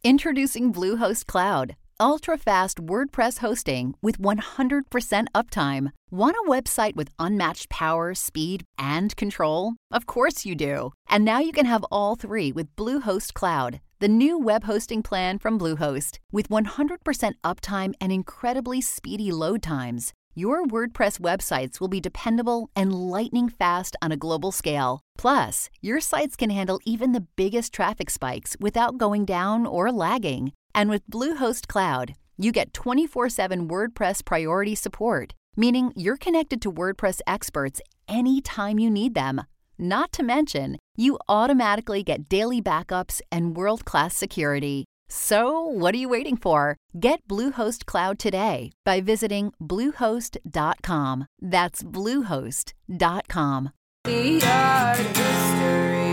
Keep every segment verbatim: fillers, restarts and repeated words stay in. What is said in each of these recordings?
Introducing Bluehost Cloud, ultra-fast WordPress hosting with one hundred percent uptime. Want a website with unmatched power, speed, and control? Of course you do. And now you can have all three with Bluehost Cloud, the new web hosting plan from Bluehost. With one hundred percent uptime and incredibly speedy load times, your WordPress websites will be dependable and lightning fast on a global scale. Plus, your sites can handle even the biggest traffic spikes without going down or lagging. And with Bluehost Cloud, you get twenty-four seven WordPress priority support, meaning you're connected to WordPress experts anytime you need them. Not to mention, you automatically get daily backups and world-class security. So, what are you waiting for? Get Bluehost Cloud today by visiting bluehost dot com. That's bluehost dot com. The Art History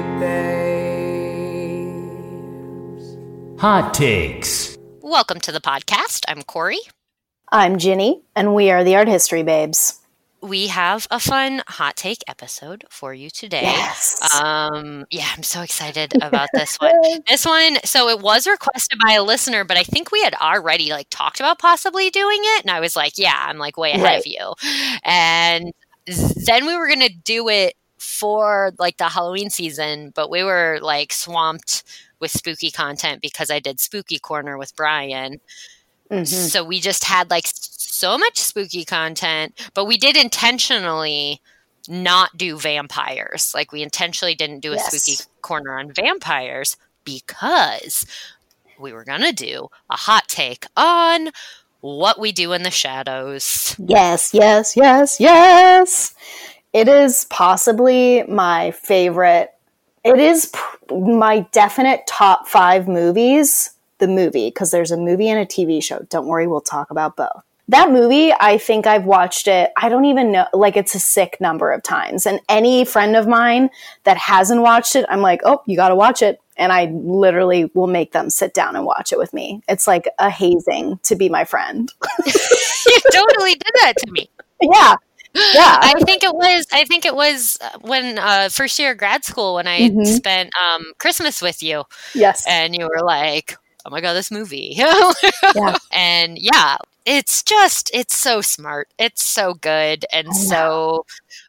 Babes. Hot Takes. Welcome to the podcast. I'm Corey. I'm Ginny, and we are the Art History Babes. We have a fun hot take episode for you today. Yes. Um, yeah, I'm so excited about this one. This one, so it was requested by a listener, but I think we had already like talked about possibly doing it. And I was like, yeah, I'm like way ahead Right. of you. And then we were going to do it for like the Halloween season, but we were like swamped with spooky content because I did Spooky Corner with Brian. Mm-hmm. So we just had like so much spooky content, but we did intentionally not do vampires. Like we intentionally didn't do a Yes. spooky corner on vampires because we were going to do a hot take on what we do in the shadows. Yes, yes, yes, yes. It is possibly my favorite. It is pr- my definite top five movies. The movie, because there's a movie and a T V show. Don't worry, we'll talk about both. That movie, I think I've watched it, I don't even know, like it's a sick number of times. And any friend of mine that hasn't watched it, I'm like, oh, you got to watch it. And I literally will make them sit down and watch it with me. It's like a hazing to be my friend. You totally did that to me. Yeah. Yeah. I think it was, I think it was when uh, first year of grad school when I Mhm. spent um, Christmas with you Yes. and you were like, oh my God, this movie. Yeah. And yeah, it's just, it's so smart. It's so good and I know. so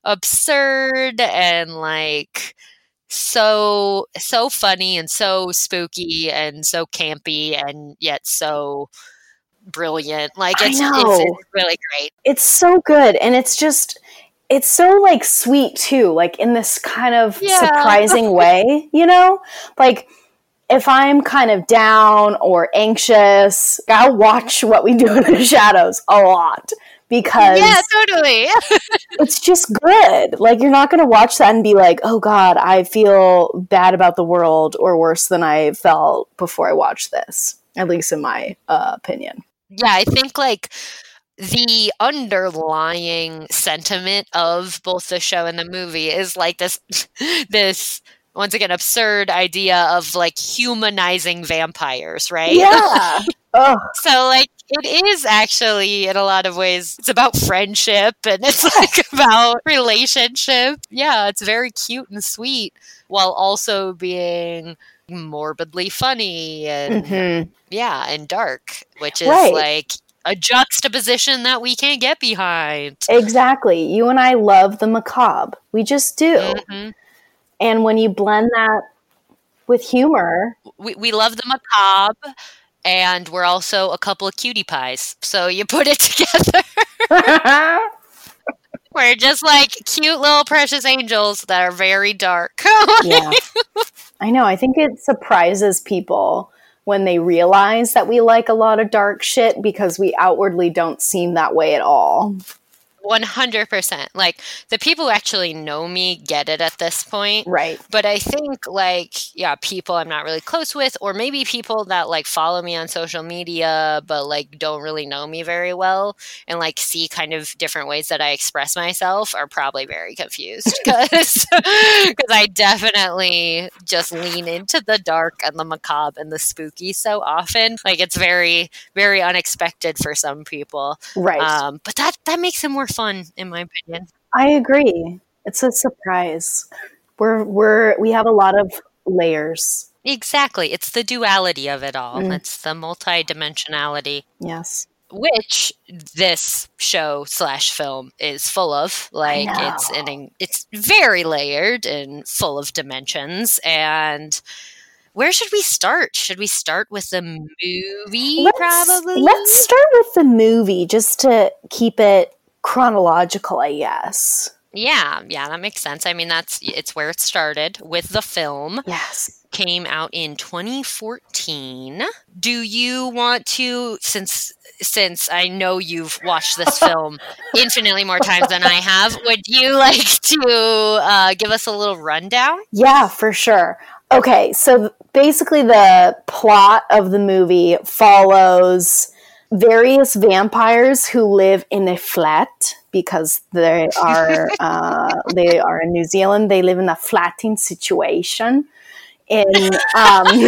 absurd and like so, so funny and so spooky and so campy and yet so brilliant. Like I it's, know. it's, it's really great. It's so good. And it's just, it's so like sweet too, like in this kind of Yeah. surprising way, you know? Like if I'm kind of down or anxious, I'll watch What We Do in the Shadows a lot because Yeah, totally. it's just good. Like you're not going to watch that and be like, oh God, I feel bad about the world or worse than I felt before I watched this, at least in my uh, opinion. Yeah, I think like the underlying sentiment of both the show and the movie is like this, this once again absurd idea of like humanizing vampires, right? Yeah. Oh, So like it is actually in a lot of ways it's about friendship and it's like about relationship. Yeah, it's very cute and sweet while also being morbidly funny and mhm. yeah, and dark, which is Right. like a juxtaposition that we can't get behind. Exactly. You and I love the macabre. We just do. Mhm. And when you blend that with humor, We we love the macabre, and we're also a couple of cutie pies. So you put it together. We're just like cute little precious angels that are very dark. yeah. I know. I think it surprises people when they realize that we like a lot of dark shit because we outwardly don't seem that way at all. one hundred percent. Like, the people who actually know me get it at this point. Right. But I think, like, yeah, people I'm not really close with, or maybe people that, like, follow me on social media, but, like, don't really know me very well, and, like, see kind of different ways that I express myself are probably very confused. Because I definitely just lean into the dark and the macabre and the spooky so often. Like, it's very, very unexpected for some people. Right. Um, but that, that makes it more fun, in my opinion. I agree. It's a surprise. We're we're we have a lot of layers Exactly. It's the duality of it all. Mm. It's the multi-dimensionality, Yes. which this show slash film is full of. Like it's an it's very layered and full of dimensions. And where should we start? Should we start with the movie? Let's, probably. Let's start with the movie just to keep it chronological, I guess. Yeah, yeah, that makes sense. I mean, that's it's where it started with the film. Yes. Came out in twenty fourteen. Do you want to, since since I know you've watched this film infinitely more times than I have, would you like to uh, give us a little rundown? Yeah, for sure. Okay, so basically the plot of the movie follows various vampires who live in a flat because they are uh, they are in New Zealand. They live in a flatting situation in um,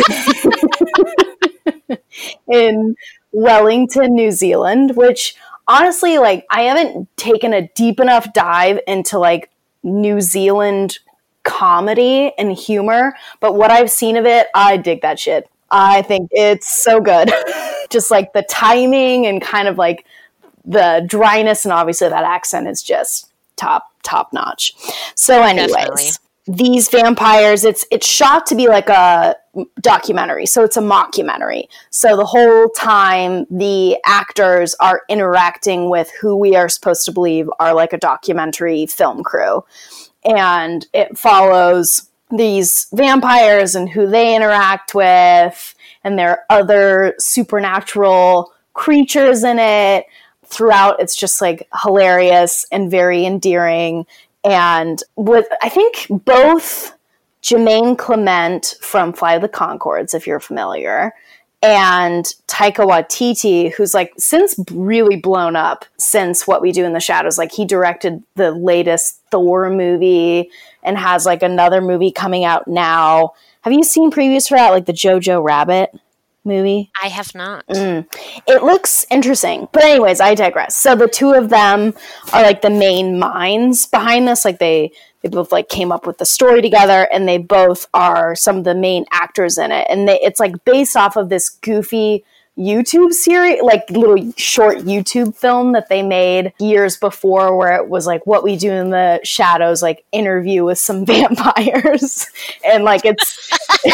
in Wellington, New Zealand. Which honestly, like, I haven't taken a deep enough dive into like New Zealand comedy and humor, but what I've seen of it, I dig that shit. I think it's so good. Just like the timing and kind of like the dryness, and obviously that accent is just top top notch. So anyways, Definitely. These vampires, it's it's shot to be like a documentary, so it's a mockumentary. So the whole time the actors are interacting with who we are supposed to believe are like a documentary film crew. And it follows these vampires and who they interact with, and there are other supernatural creatures in it. Throughout, it's just like hilarious and very endearing. And with, I think both Jermaine Clement from Flight of the Conchords, if you're familiar, and Taika Waititi, who's like since really blown up since What We Do in the Shadows. Like he directed the latest Thor movie and has like another movie coming out now. Have you seen previews for that? Like the Jojo Rabbit movie? I have not. Mm. It looks interesting. But anyways, I digress. So the two of them are like the main minds behind this. Like they, they both like came up with the story together, and they both are some of the main actors in it. And they, it's like based off of this goofy YouTube series, like little short YouTube film that they made years before, where it was like What We Do in the Shadows, like interview with some vampires. And like it's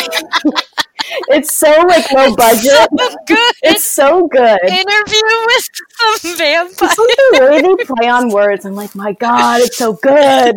it's so like low budget. It's so good. It's so good. Interview with some vampires. It's like the way they play on words. I'm like, my God, it's so good.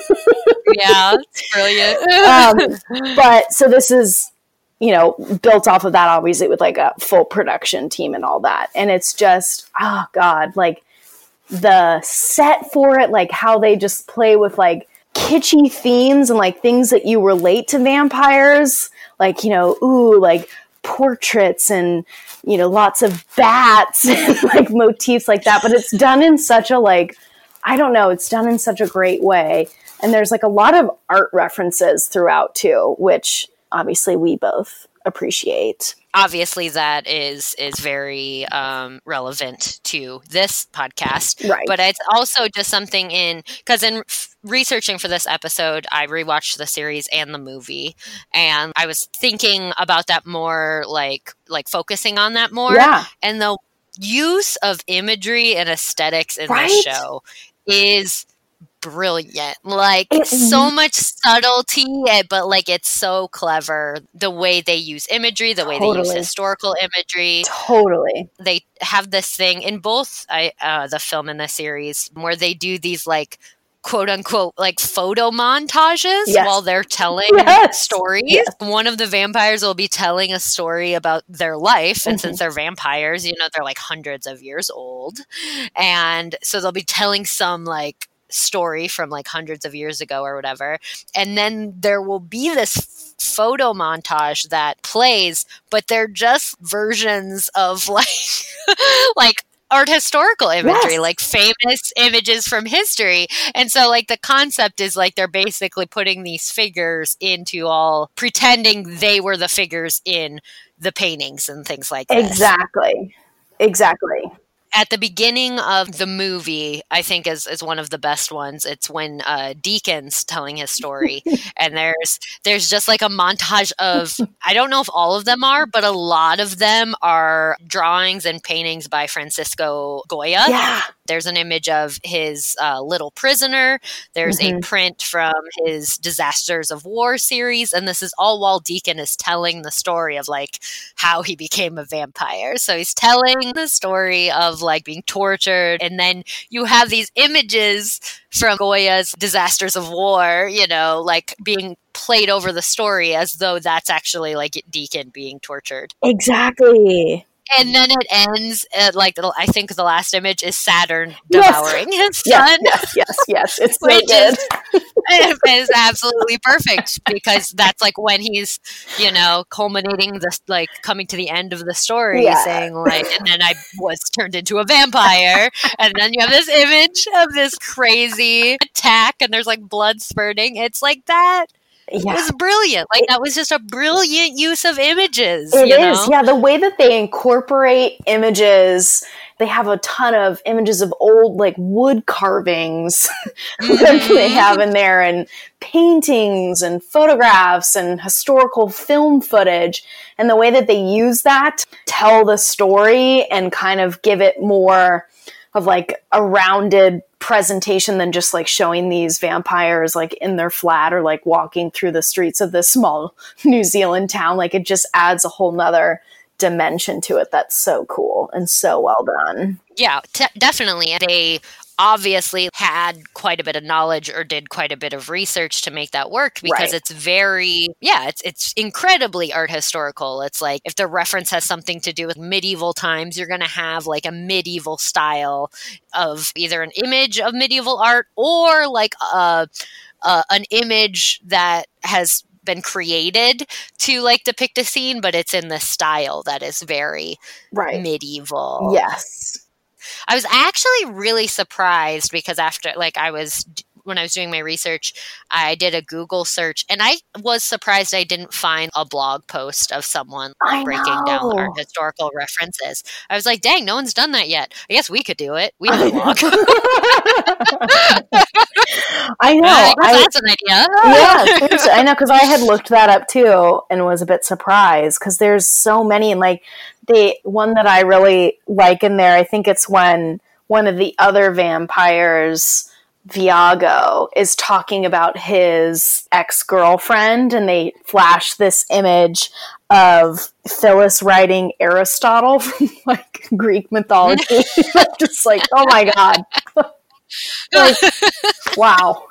Yeah, it's brilliant. um, but so this is, you know, built off of that, obviously, with like a full production team and all that. And it's just, oh God, like the set for it, like how they just play with like kitschy themes and like things that you relate to vampires. Like, you know, ooh, like portraits and, you know, lots of bats and like motifs like that. But it's done in such a like, I don't know, it's done in such a great way. And there's like a lot of art references throughout too, which obviously we both appreciate. Obviously that is is very um, relevant to this podcast. Right. But it's also just something in, because in f- researching for this episode, I rewatched the series and the movie, and I was thinking about that more, like like focusing on that more. Yeah. And the use of imagery and aesthetics in Right? this show is brilliant. Like It- so much subtlety, eh, but like it's so clever. The way they use imagery, the way they use Totally. historical imagery. Totally. They have this thing in both I, uh, the film and the series where they do these like quote unquote like photo montages Yes. while they're telling Yes. stories. Yes. One of the vampires will be telling a story about their life, and Mhm. since they're vampires, you know, they're like hundreds of years old, and so they'll be telling some like story from like hundreds of years ago or whatever, and then there will be this f- photo montage that plays, but they're just versions of like like art historical imagery, Yes. like famous images from history. And so like the concept is like they're basically putting these figures into all, pretending they were the figures in the paintings and things like this. Exactly. Exactly. at the beginning of the movie, I think is, is one of the best ones. It's when uh, Deacon's telling his story, and there's there's just like a montage of, I don't know if all of them are, but a lot of them are drawings and paintings by Francisco Goya. Yeah. There's an image of his uh, Little Prisoner. There's mm-hmm. a print from his Disasters of War series. And this is all while Deacon is telling the story of like how he became a vampire. So he's telling the story of like being tortured. And then you have these images from Goya's Disasters of War, you know, like being played over the story as though that's actually like Deacon being tortured. Exactly. And then it ends at like, I think the last image is Saturn devouring yes. his son. Yes, yes, yes, yes. It's so which good. Is, is absolutely perfect because that's like when he's, you know, culminating this, like coming to the end of the story, yeah. saying like, and then I was turned into a vampire. And then you have this image of this crazy attack and there's like blood spurting. It's like that. Yeah. It was brilliant. Like, that was just a brilliant use of images. It you is. know? Yeah, the way that they incorporate images, they have a ton of images of old, like, wood carvings mm-hmm. that they have in there, and paintings and photographs and historical film footage. And the way that they use that, tell the story and kind of give it more of, like, a rounded presentation than just like showing these vampires like in their flat or like walking through the streets of this small New Zealand town. Like, it just adds a whole nother dimension to it that's so cool and so well done. Yeah, t- definitely. They obviously had quite a bit of knowledge or did quite a bit of research to make that work because right. it's very, yeah, it's it's incredibly art historical. It's like if the reference has something to do with medieval times, you're going to have like a medieval style of either an image of medieval art or like a, a, an image that has been created to like depict a scene, but it's in the style that is very right. medieval. Yes. I was actually really surprised because after, like, I was, when I was doing my research, I did a Google search and I was surprised I didn't find a blog post of someone I breaking know. down art historical references. I was like, dang, no one's done that yet. I guess we could do it. We have a blog. I know. I I, that's an idea. Yeah, I know, because I had looked that up too and was a bit surprised because there's so many. And like the one that I really like in there, I think it's when one of the other vampires, Viago, is talking about his ex-girlfriend, and they flash this image of Phyllis writing Aristotle from like Greek mythology. Just like, oh my God. Like, wow.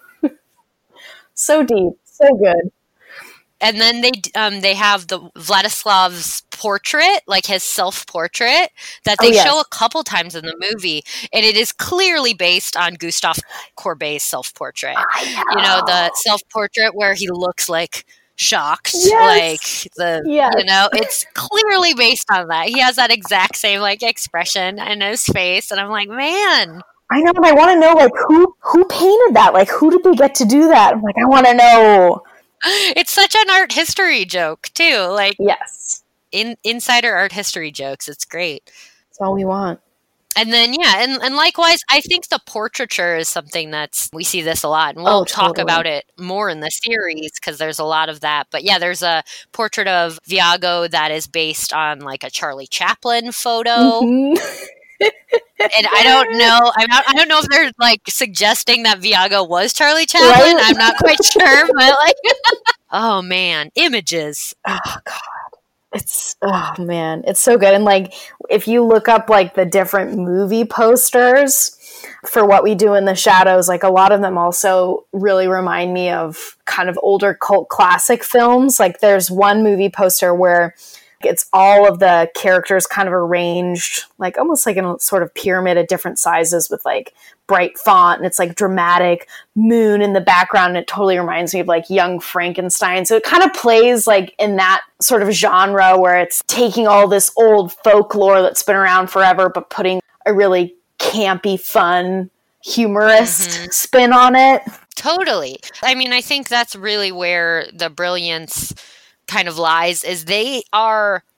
So deep, so good. And then they um, they have the Vladislav's portrait, like his self-portrait, that they oh, yes. show a couple times in the movie, and it is clearly based on Gustave Courbet's self-portrait. Know. You know, the self-portrait where he looks like shocked, yes. like the yes. you know, it's clearly based on that. He has that exact same like expression in his face, and I'm like, man. I know, and I want to know, like, who who painted that? Like, who did they get to do that? I'm like, I want to know. It's such an art history joke, too. Like, yes. In, insider art history jokes. It's great. That's all we want. And then, yeah, and, and likewise, I think the portraiture is something that's, we see this a lot. And we'll oh, talk totally. about it more in the series because there's a lot of that. But yeah, there's a portrait of Viago that is based on, like, a Charlie Chaplin photo. Mm-hmm. And I don't know. I'm not, I don't know if they're like suggesting that Viago was Charlie Chaplin. Right? I'm not quite sure, but like, oh man, images. Oh God, it's oh man, it's so good. And like, if you look up like the different movie posters for What We Do in the Shadows, like a lot of them also really remind me of kind of older cult classic films. Like, there's one movie poster where it's all of the characters kind of arranged, like almost like in a sort of pyramid at different sizes with like bright font. And it's like dramatic moon in the background. And it totally reminds me of like Young Frankenstein. So it kind of plays like in that sort of genre where it's taking all this old folklore that's been around forever, but putting a really campy, fun, humorous mm-hmm. spin on it. Totally. I mean, I think that's really where the brilliance kind of lies, is they are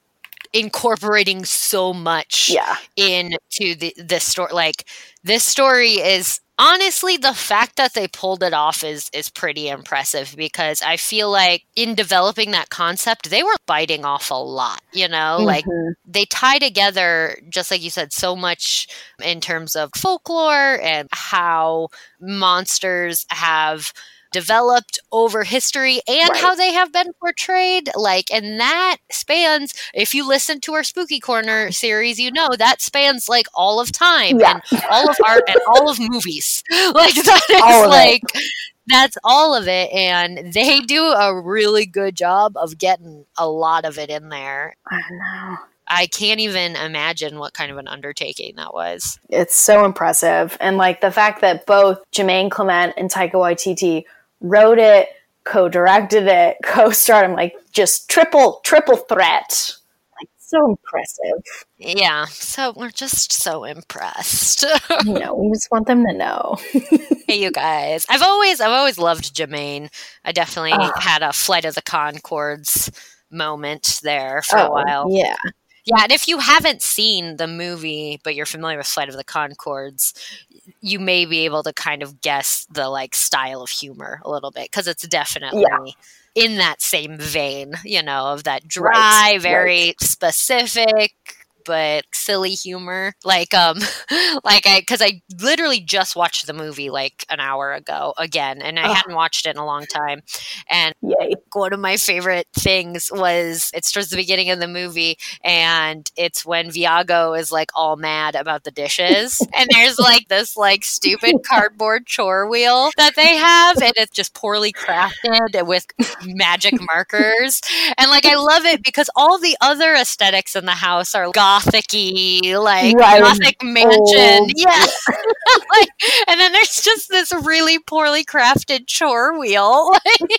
incorporating so much Yeah. into the this story. Like, this story is honestly, the fact that they pulled it off is is pretty impressive, because I feel like in developing that concept, they were biting off a lot, you know? Mhm. Like, they tie together, just like you said, so much in terms of folklore and how monsters have developed over history and Right. how they have been portrayed. Like, and that spans, if you listen to our Spooky Corner series, you know that spans like all of time Yeah. and all of art and all of movies. Like, that is All of it. like, that's all of it. And they do a really good job of getting a lot of it in there. I know. I can't even imagine what kind of an undertaking that was. It's so impressive. And like the fact that both Jermaine Clement and Taika Waititi wrote it, co-directed it, co-starred, I'm like, just triple, triple threat. Like, so impressive. Yeah, so we're just so impressed. You know, we just want them to know. Hey, you guys. I've always I've always loved Jermaine. I definitely Oh. had a Flight of the Conchords moment there for a Oh, while. yeah. Yeah, and if you haven't seen the movie, but you're familiar with Flight of the Conchords, you may be able to kind of guess the like style of humor a little bit, because it's definitely Yeah. in that same vein, you know, of that dry, Right, very right. specific but silly humor. Like, um, like I, because I literally just watched the movie like an hour ago again, and I Oh. hadn't watched it in a long time. And Yay. one of my favorite things was it's towards the beginning of the movie, and it's when Viago is like all mad about the dishes, and there's like this like stupid cardboard chore wheel that they have, and it's just poorly crafted with magic markers. And like, I love it because all the other aesthetics in the house are gothic-y, like Right. gothic mansion. Old. Yeah. Like, and then there's just this really poorly crafted chore wheel.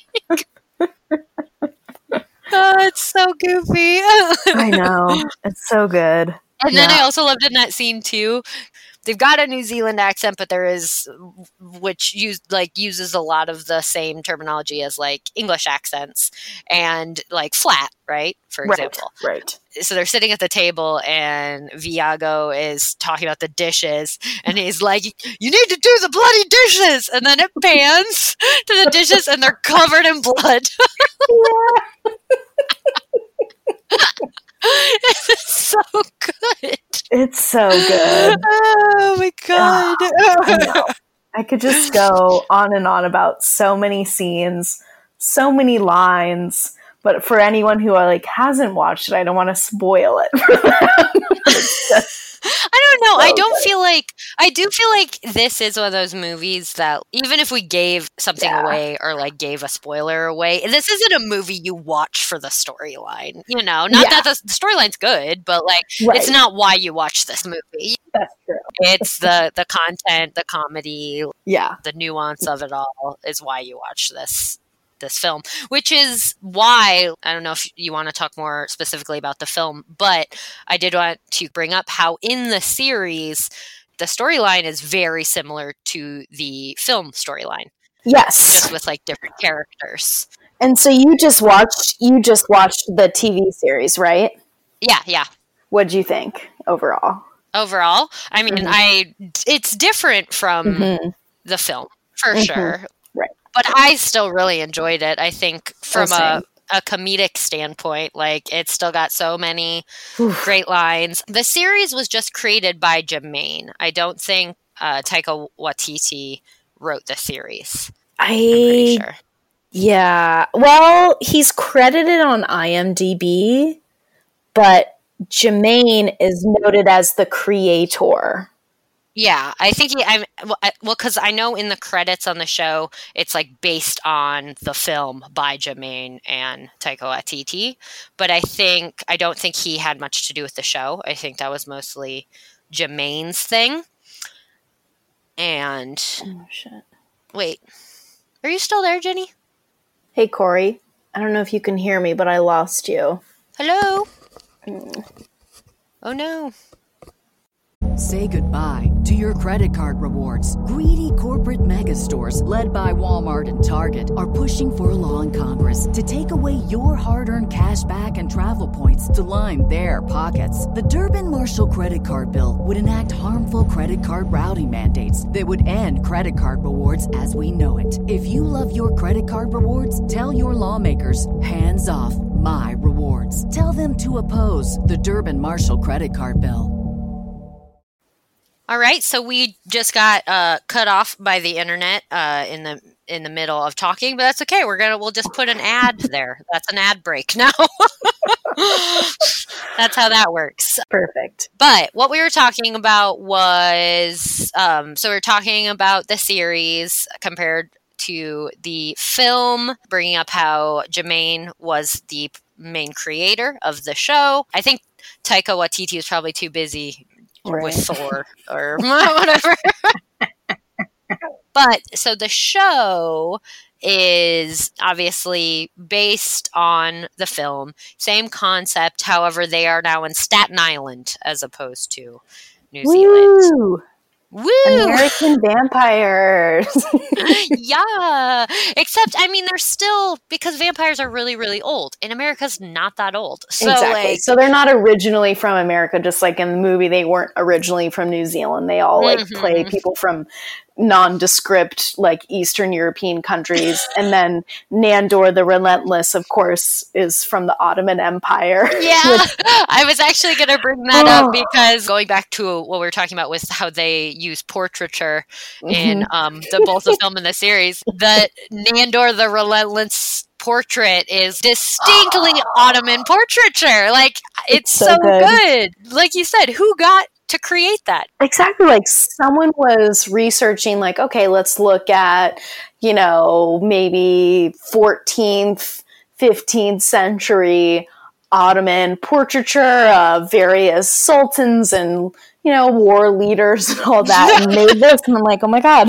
Oh, it's so goofy. I know. It's so good. And then Yeah. I also loved in that scene too. They've got a New Zealand accent, but there is, which use like uses a lot of the same terminology as like English accents, and like flat, right? For Right. example. Right. So they're sitting at the table, and Viago is talking about the dishes, and he's like, "You need to do the bloody dishes," and then it pans to the dishes, and they're covered in blood. Yeah. It's so good. It's so good. Oh my god. I know. I could just go on and on about so many scenes, so many lines. But for anyone who like hasn't watched it, I don't want to spoil it for them. It's just I don't know. so I don't good. feel like I do feel like this is one of those movies that even if we gave something Yeah. away or like gave a spoiler away, this isn't a movie you watch for the storyline. You know, not Yeah. that the, the storyline's good, but like Right. it's not why you watch this movie. That's true. It's the the content, the comedy, Yeah. the nuance of it all is why you watch this this film, which is why I don't know if you want to talk more specifically about the film, but I did want to bring up how in the series the storyline is very similar to the film storyline, Yes. just with like different characters. And so you just watched you just watched the T V series, right? Yeah, yeah. What'd you think overall? Overall, I mean, Mhm. I it's different from Mhm. the film for Mhm. sure. Right. But I still really enjoyed it. I think from Oh, a, same. a comedic standpoint, like it's still got so many Oof. great lines. The series was just created by Jermaine. I don't think uh, Taika Waititi wrote the series. I'm pretty I sure. yeah. Well, he's credited on IMDb, but Jermaine is noted as the creator. Yeah, I think he, I'm well, I- well, because I know in the credits on the show, it's like based on the film by Jermaine and Taika Waititi. But I think I don't think he had much to do with the show. I think that was mostly Jermaine's thing. And Oh shit. wait, are you still there, Jenny? Hey Corey, I don't know if you can hear me, but I lost you. Hello? Oh no. say goodbye to your credit card rewards. Greedy corporate mega stores, led by Walmart and Target, are pushing for a law in Congress to take away your hard-earned cash back and travel points to line their pockets. The Durbin-Marshall credit card bill would enact harmful credit card routing mandates that would end credit card rewards as we know it. If you love your credit card rewards, tell your lawmakers, hands off my rewards. Tell them to oppose the Durbin-Marshall credit card bill. All right, so we just got uh, cut off by the internet uh, in the in the middle of talking, but that's okay. We're gonna we'll just put an ad there. That's an ad break now. That's how that works. Perfect. But what we were talking about was um, so we we're talking about the series compared to the film, bringing up how Jermaine was the main creator of the show. I think Taika Waititi was probably too busy right. with Thor or whatever. But so the show is obviously based on the film, same concept. However, they are now in Staten Island as opposed to New Woo! Zealand. Woo! American vampires. Yeah. Except, I mean, they're still, because vampires are really, really old. And America's not that old. So, exactly. like, so they're not originally from America, just like in the movie, they weren't originally from New Zealand. They all like mm-hmm. play people from nondescript, like Eastern European countries. And then Nandor the Relentless, of course, is from the Ottoman Empire. Yeah. Which, I was actually going to bring that oh. up because going back to what we were talking about with how they use portraiture mm-hmm. in um, the, both the film and the series, that Nandor the Relentless portrait is distinctly Ottoman portraiture. Like, it's, it's so, so good. good. Like you said, who got to create that? Exactly. Like someone was researching like, okay, let's look at, you know, maybe fourteenth, fifteenth century Ottoman portraiture of various sultans and, you know, war leaders and all that and made this. And I'm like, oh my God.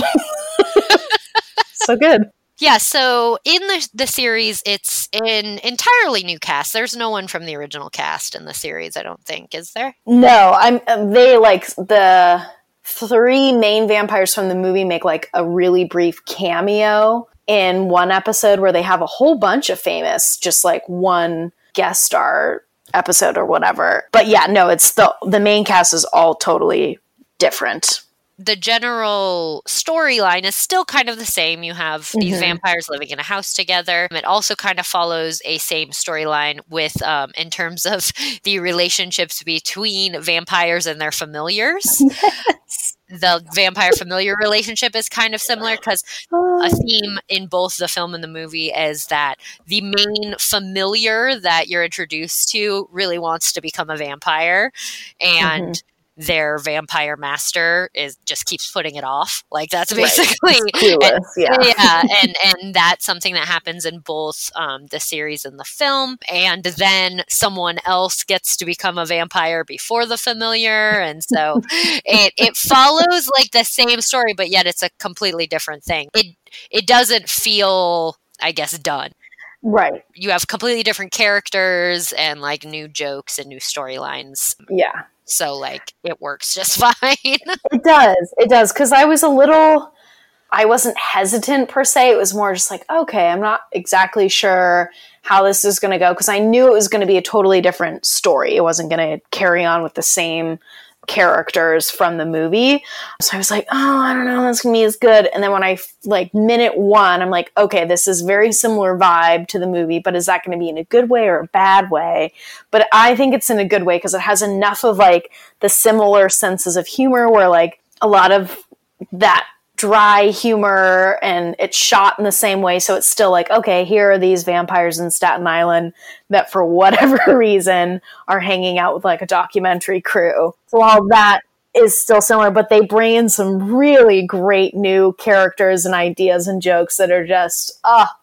So good. Yeah, so in the the series, it's an entirely new cast. There's no one from the original cast in the series, I don't think, is there? No, I'm. They like the three main vampires from the movie make like a really brief cameo in one episode where they have a whole bunch of famous, just like one guest star episode or whatever. But yeah, no, it's the the main cast is all totally different. The general storyline is still kind of the same. You have these mm-hmm. vampires living in a house together. It also kind of follows a same storyline with, um, in terms of the relationships between vampires and their familiars. Yes. The vampire familiar relationship is kind of similar because a theme in both the film and the movie is that the main familiar that you're introduced to really wants to become a vampire, and mm-hmm. their vampire master is just keeps putting it off. Like that's basically right. and, yeah. yeah. And and that's something that happens in both um, the series and the film. And then someone else gets to become a vampire before the familiar. And so it it follows like the same story, but yet it's a completely different thing. It it doesn't feel, I guess, done. Right. You have completely different characters and like new jokes and new storylines. Yeah. So, like, it works just fine. It does. It does. Because I was a little, I wasn't hesitant per se. It was more just like, okay, I'm not exactly sure how this is going to go. Because I knew it was going to be a totally different story. It wasn't going to carry on with the same characters from the movie. So I was like, oh, I don't know, that's gonna be as good. And then when I like minute one, I'm like, okay, this is very similar vibe to the movie, but is that going to be in a good way or a bad way? But I think it's in a good way because it has enough of like the similar senses of humor where like a lot of that dry humor and it's shot in the same way. So it's still like, okay, here are these vampires in Staten Island that for whatever reason are hanging out with like a documentary crew. So all that is still similar, but they bring in some really great new characters and ideas and jokes that are just, ah, oh,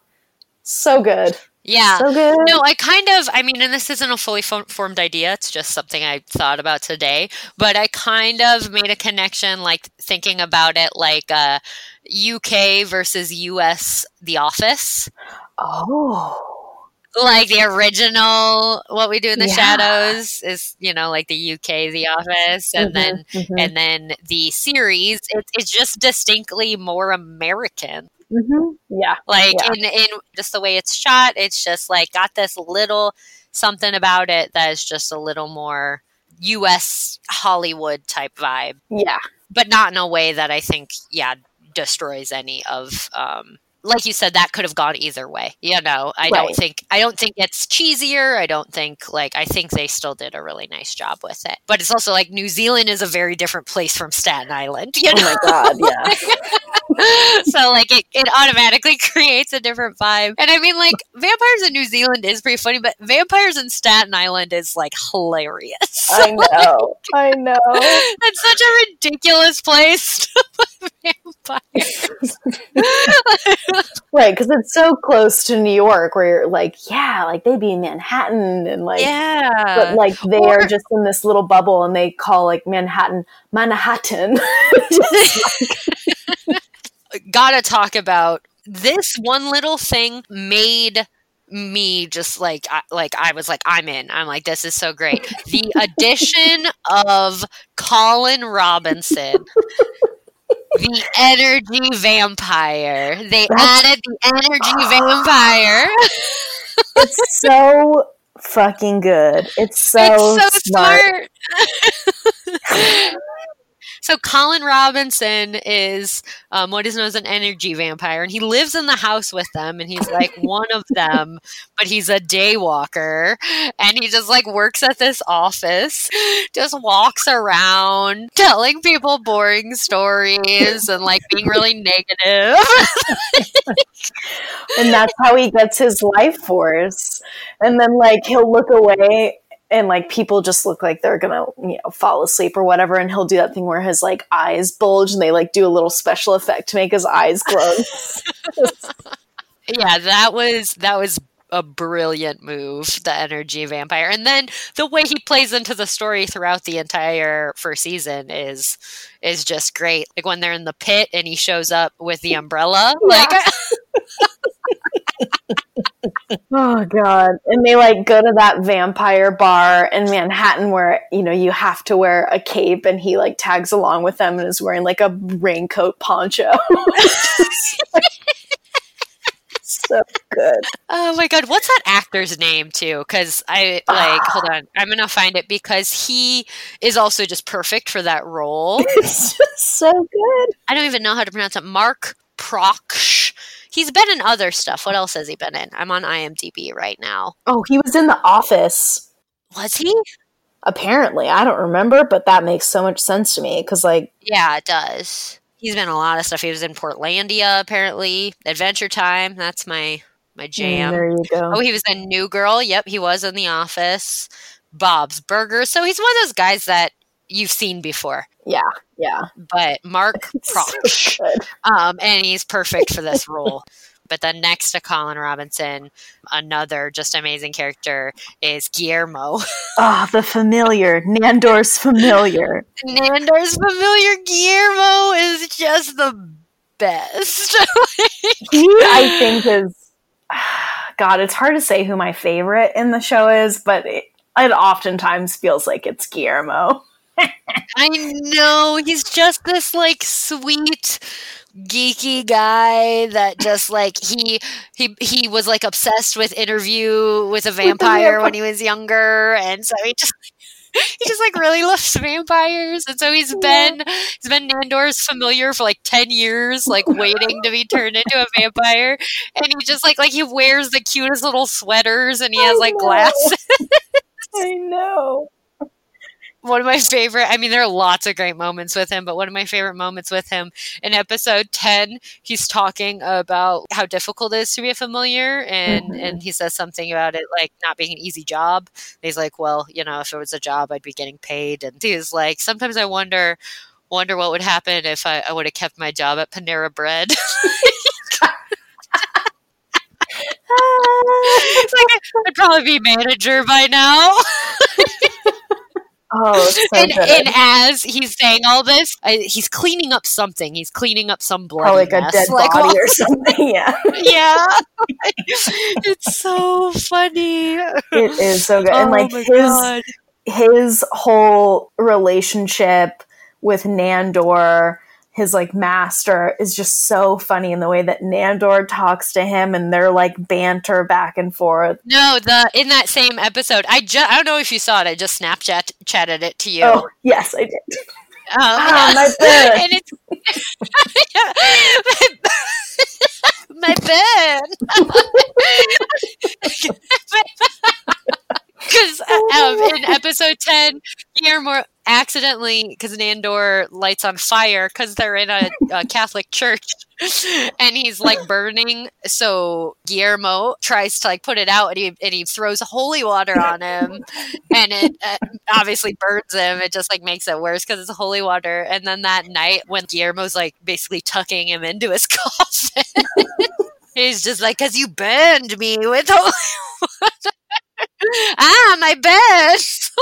so good. Yeah. So good. No, I kind of, I mean, and this isn't a fully fo- formed idea. It's just something I thought about today, but I kind of made a connection, like thinking about it like uh, U K versus U S The Office. Oh. like the original What We Do in the Yeah. Shadows is, you know, like the U K The Office, and Mhm, then mhm. and then the series it, it's just distinctly more American. Mhm. Yeah. Like Yeah. in in just the way it's shot, it's just like got this little something about it that is just a little more U S Hollywood type vibe, Yeah. but not in a way that I think, yeah, destroys any of. Um, like you said, that could have gone either way. You know, I don't Right. think I don't think it's cheesier. I don't think like I think they still did a really nice job with it. But it's also like New Zealand is a very different place from Staten Island. You Oh know? my god, yeah. So like it, it automatically creates a different vibe. And I mean like vampires in New Zealand is pretty funny, but vampires in Staten Island is like hilarious. I know. I know. It's such a ridiculous place to put vampires. Right, because it's so close to New York where you're like, yeah, like they'd be in Manhattan and like Yeah. but like they Or- are just in this little bubble and they call like Manhattan Manhattan. Gotta talk about this one little thing made me just like I, like I was like I'm in. I'm like this is so great. The addition of Colin Robinson, the energy vampire. They That's- added the energy vampire. It's so fucking good. It's so, It's so smart. smart. So Colin Robinson is um, what is known as an energy vampire, and he lives in the house with them, and he's like one of them, but he's a day walker, and he just like works at this office, just walks around telling people boring stories and like being really negative. And that's how he gets his life force. And then like he'll look away and like people just look like they're gonna, you know, fall asleep or whatever, and he'll do that thing where his like eyes bulge and they like do a little special effect to make his eyes glow. Yeah, that was that was a brilliant move, the energy vampire. And then the way he plays into the story throughout the entire first season is is just great. Like when they're in the pit and he shows up with the umbrella. Like Oh god. And they like go to that vampire bar in Manhattan where, you know, you have to wear a cape, and he like tags along with them and is wearing like a raincoat poncho. So good. oh my god, what's that actor's name too? Because I like hold on, I'm gonna find it because he is also just perfect for that role. It's just so good. I don't even know how to pronounce it. Mark Proksch. He's been in other stuff. What else has he been in? I'm on IMDb right now. Oh, he was in The Office. Was he? Apparently, I don't remember, but that makes so much sense to me because, like, Yeah, it does. He's been in a lot of stuff. He was in Portlandia, apparently. Adventure Time. That's my my jam. there you go. Oh, he was in New Girl. Yep, he was in The Office. Bob's Burgers. So he's one of those guys that you've seen before. Yeah, yeah. But Mark Proksch. So good. Um, and he's perfect for this role. But then next to Colin Robinson, another just amazing character is Guillermo. Oh, the familiar. Nandor's familiar. Nandor's familiar Guillermo is just the best. He, I think, is... God, it's hard to say who my favorite in the show is, but it, it oftentimes feels like it's Guillermo. I know, he's just this like sweet geeky guy that just like he he he was like obsessed with Interview with a Vampire when he was younger, and so he just he just like really loves vampires, and so he's been he's been Nandor's familiar for like ten years, like waiting to be turned into a vampire, and he just like like he wears the cutest little sweaters, and he has I like know. glasses. I know. One of my favorite, I mean, there are lots of great moments with him, but one of my favorite moments with him in episode ten, he's talking about how difficult it is to be a familiar, and, Mhm. and he says something about it like not being an easy job. And he's like, well, you know, if it was a job, I'd be getting paid. And he's like, sometimes I wonder wonder what would happen if I, I would have kept my job at Panera Bread. It's like, I'd probably be manager by now. Oh, it's so and, good. and as he's saying all this, I, he's cleaning up something. He's cleaning up some bloody Probably like mess. a dead like, body well, or something. Yeah. yeah. It's so funny. It is so good. Oh And like my his God. his whole relationship with Nandor, his like master, is just so funny in the way that Nandor talks to him and they're like banter back and forth. No, the in that same episode, I just I don't know if you saw it. I just Snapchat chatted it to you. Oh, yes, I did. Um, Ah, my bed. And it's my bed. Because um, in episode ten, Guillermo accidentally, because Nandor lights on fire because they're in a, a Catholic church, and he's like burning. So Guillermo tries to like put it out, and he and he throws holy water on him, and it uh, obviously burns him. It just like makes it worse because it's holy water. And then that night, when Guillermo's like basically tucking him into his coffin, he's just like, "Cause you burned me with holy water." Ah, my bed.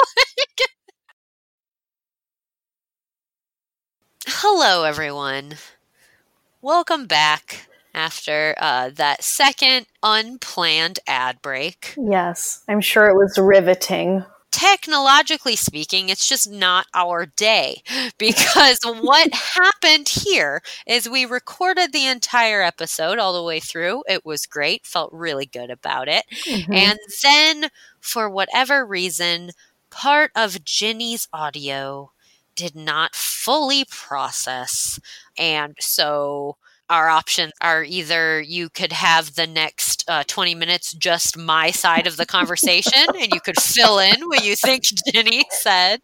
Hello, everyone. Welcome back after uh, that second unplanned ad break. Yes, I'm sure it was riveting. Technologically speaking, it's just not our day, because what happened here is we recorded the entire episode all the way through. It was great, felt really good about it. Mhm. And then, for whatever reason, part of Ginny's audio did not fully process. And so our options are either you could have the next uh, twenty minutes just my side of the conversation and you could fill in what you think Ginny said.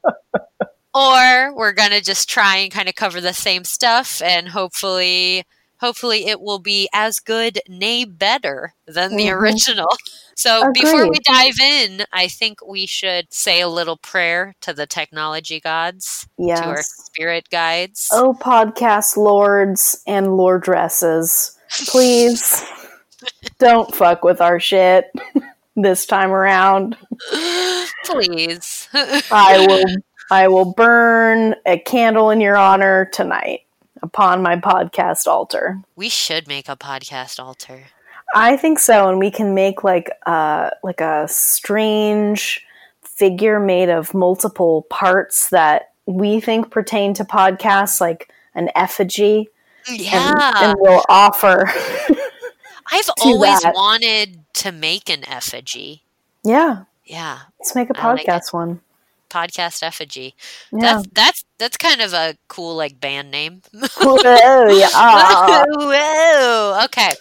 Or we're going to just try and kind of cover the same stuff, and hopefully hopefully it will be as good, nay better than the Mhm. original. So before we Agreed. dive in, I think we should say a little prayer to the technology gods, to our Yes. spirit guides. Oh, podcast lords and lordresses, please don't fuck with our shit this time around. Please. I will I will burn a candle in your honor tonight upon my podcast altar. We should make a podcast altar. I think so, and we can make like uh like a strange figure made of multiple parts that we think pertain to podcasts, like an effigy. Yeah. And, and we'll offer. I've always that. wanted to make an effigy. Yeah, Yeah. let's make a I like podcast one. Podcast effigy. Yeah. That's that's that's kind of a cool like band name. Whoa, yeah. Whoa. Okay.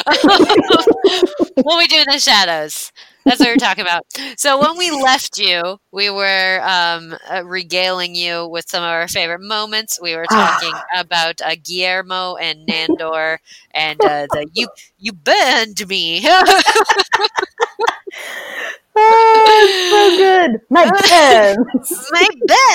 What we do in the shadows. That's what we're talking about. So when we left you, we were um, uh, regaling you with some of our favorite moments. We were talking about uh, Guillermo and Nandor, and uh, the you you burned me. Oh, so good. My pens. My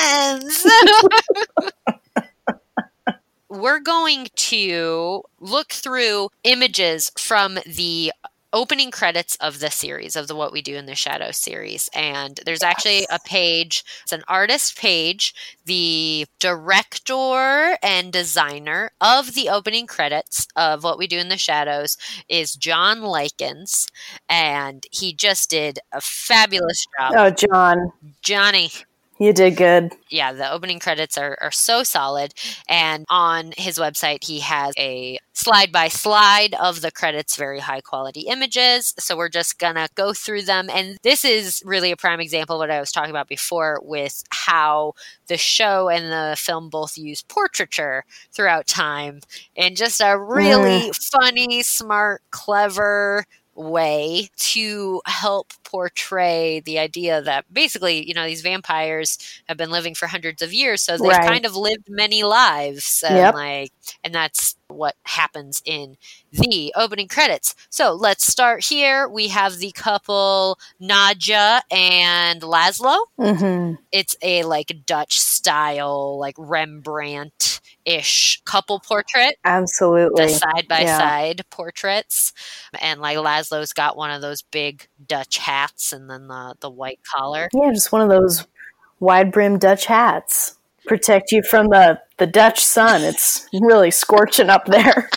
Benz. We're going to look through images from the opening credits of the series, of the What We Do in the Shadows series. And there's actually a page, it's an artist page. The director and designer of the opening credits of What We Do in the Shadows is John Likens. And he just did a fabulous job. Oh, John, Johnny. you did good. Yeah, the opening credits are, are so solid. And on his website, he has a slide by slide of the credits, very high quality images. So we're just going to go through them. And this is really a prime example of what I was talking about before with how the show and the film both use portraiture throughout time in just a really mm. funny, smart, clever way to help portray the idea that basically, you know, these vampires have been living for hundreds of years, so they've right. kind of lived many lives, and yep. like, and that's what happens in the opening credits. So let's start here. We have the couple Nadja and Laszlo. Mm-hmm. It's a like Dutch style, like Rembrandt ish couple portrait. Absolutely. The side by side portraits. And like Laszlo's got one of those big Dutch hats and then the, the white collar. Yeah, just one of those wide brim Dutch hats. Protect you from the, the Dutch sun. It's really scorching up there.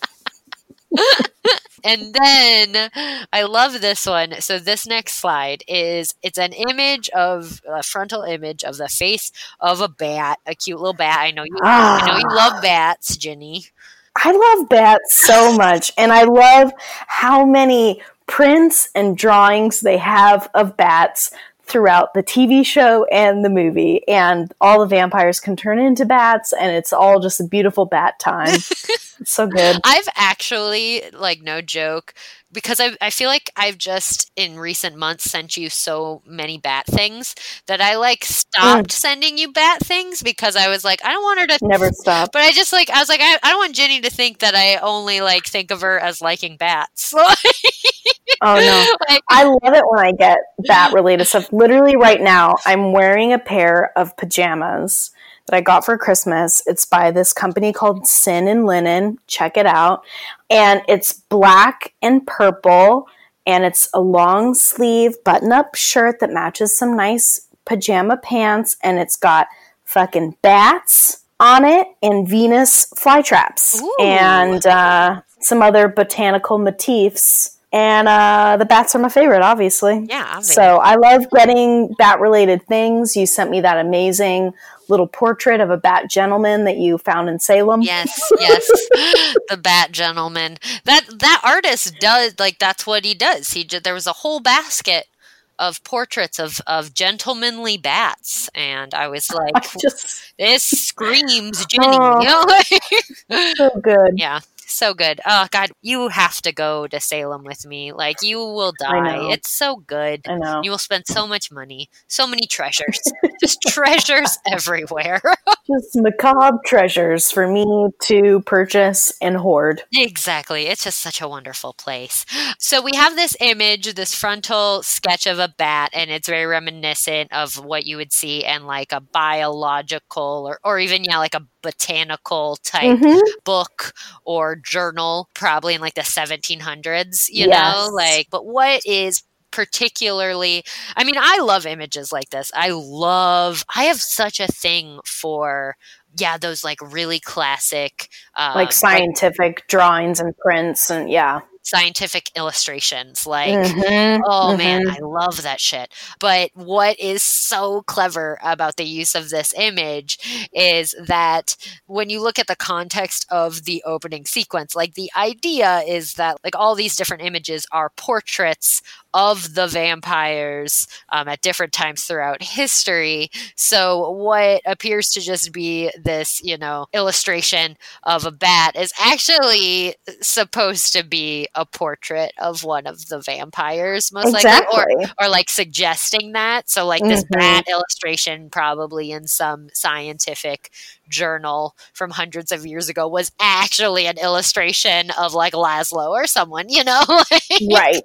And then I love this one. So this next slide is, it's an image of a frontal image of the face of a bat, a cute little bat. I know you, Ah. I know you love bats, Ginny. I love bats so much, and I love how many prints and drawings they have of bats throughout the T V show and the movie, and all the vampires can turn into bats, and it's all just a beautiful bat time. It's so good. I've actually, like, no joke, because I, I feel like I've just in recent months sent you so many bat things that I like stopped mm. sending you bat things because I was like, I don't want her to never stop. But I just like, I was like, I, I don't want Ginny to think that I only like think of her as liking bats. Oh no. Like, I love it when I get bat related stuff. Literally right now, I'm wearing a pair of pajamas that I got for Christmas. It's by this company called Sin and Linen. Check it out. And it's black and purple, and it's a long sleeve button-up shirt that matches some nice pajama pants, and it's got fucking bats on it and Venus flytraps. Ooh. And uh, some other botanical motifs. And uh, the bats are my favorite, obviously. Yeah, obviously. So I love getting bat-related things. You sent me that amazing little portrait of a bat gentleman that you found in Salem. Yes, yes, the bat gentleman. That that artist does, like, that's what he does. He just, there was a whole basket of portraits of, of gentlemanly bats, and I was like, I just, this screams Ginny. Oh, you know? So good. Yeah. So good. Oh God, you have to go to Salem with me. Like, you will die. It's so good. I know. You will spend so much money, so many treasures, just treasures everywhere. Just macabre treasures for me to purchase and hoard. Exactly. It's just such a wonderful place. So we have this image, this frontal sketch of a bat, and it's very reminiscent of what you would see in like a biological or, or even, yeah, like a botanical type mm-hmm. book or journal, probably in like the seventeen hundreds, you yes. know, like, but what is particularly, I mean, I love images like this. I love, I have such a thing for, yeah, those like really classic, um, like scientific like, drawings and prints and yeah. scientific illustrations. Like, mm-hmm, oh mm-hmm. man, I love that shit. But what is so clever about the use of this image is that when you look at the context of the opening sequence, like the idea is that like all these different images are portraits of the vampires um, at different times throughout history. So what appears to just be this, you know, illustration of a bat is actually supposed to be a portrait of one of the vampires, most exactly. likely, or, or like suggesting that. So like this mm-hmm. bat illustration probably in some scientific journal from hundreds of years ago was actually an illustration of like Laszlo or someone, you know? Right.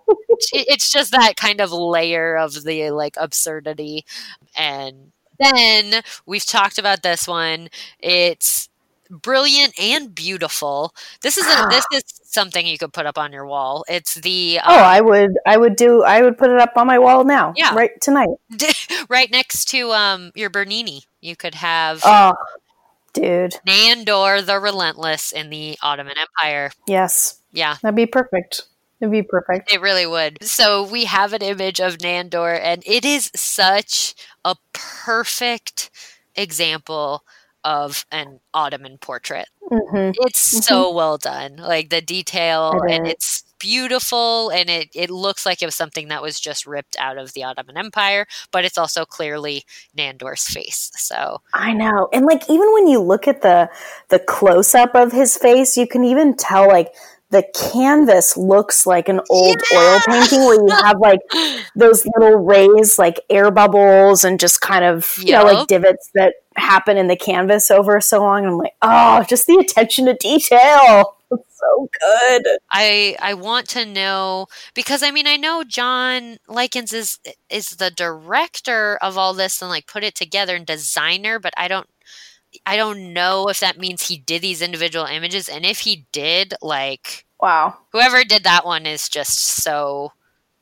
It's just that kind of layer of the like absurdity. And then we've talked about this one. It's brilliant and beautiful. This is a, this is something you could put up on your wall. It's the um, oh, I would, I would do, I would put it up on my wall now. Yeah, right tonight, right next to um your Bernini. You could have oh, dude, Nandor the Relentless in the Ottoman Empire. Yes, yeah, that'd be perfect. It'd be perfect. It really would. So we have an image of Nandor, and it is such a perfect example of an Ottoman portrait. Mm-hmm. It's mm-hmm. so well done. Like the detail, it and it's beautiful, and it, it looks like it was something that was just ripped out of the Ottoman Empire, but it's also clearly Nandor's face. So I know. And like even when you look at the the close-up of his face, you can even tell like the canvas looks like an old yeah! oil painting where you have like those little rays, like air bubbles and just kind of, you yep. know, like divots that happen in the canvas over so long. And I'm like, oh, just the attention to detail. It's so good. I I want to know, because I mean, I know John Likens is, is the director of all this and like put it together and designer, but I don't, I don't know if that means he did these individual images. And if he did, like, wow, whoever did that one is just so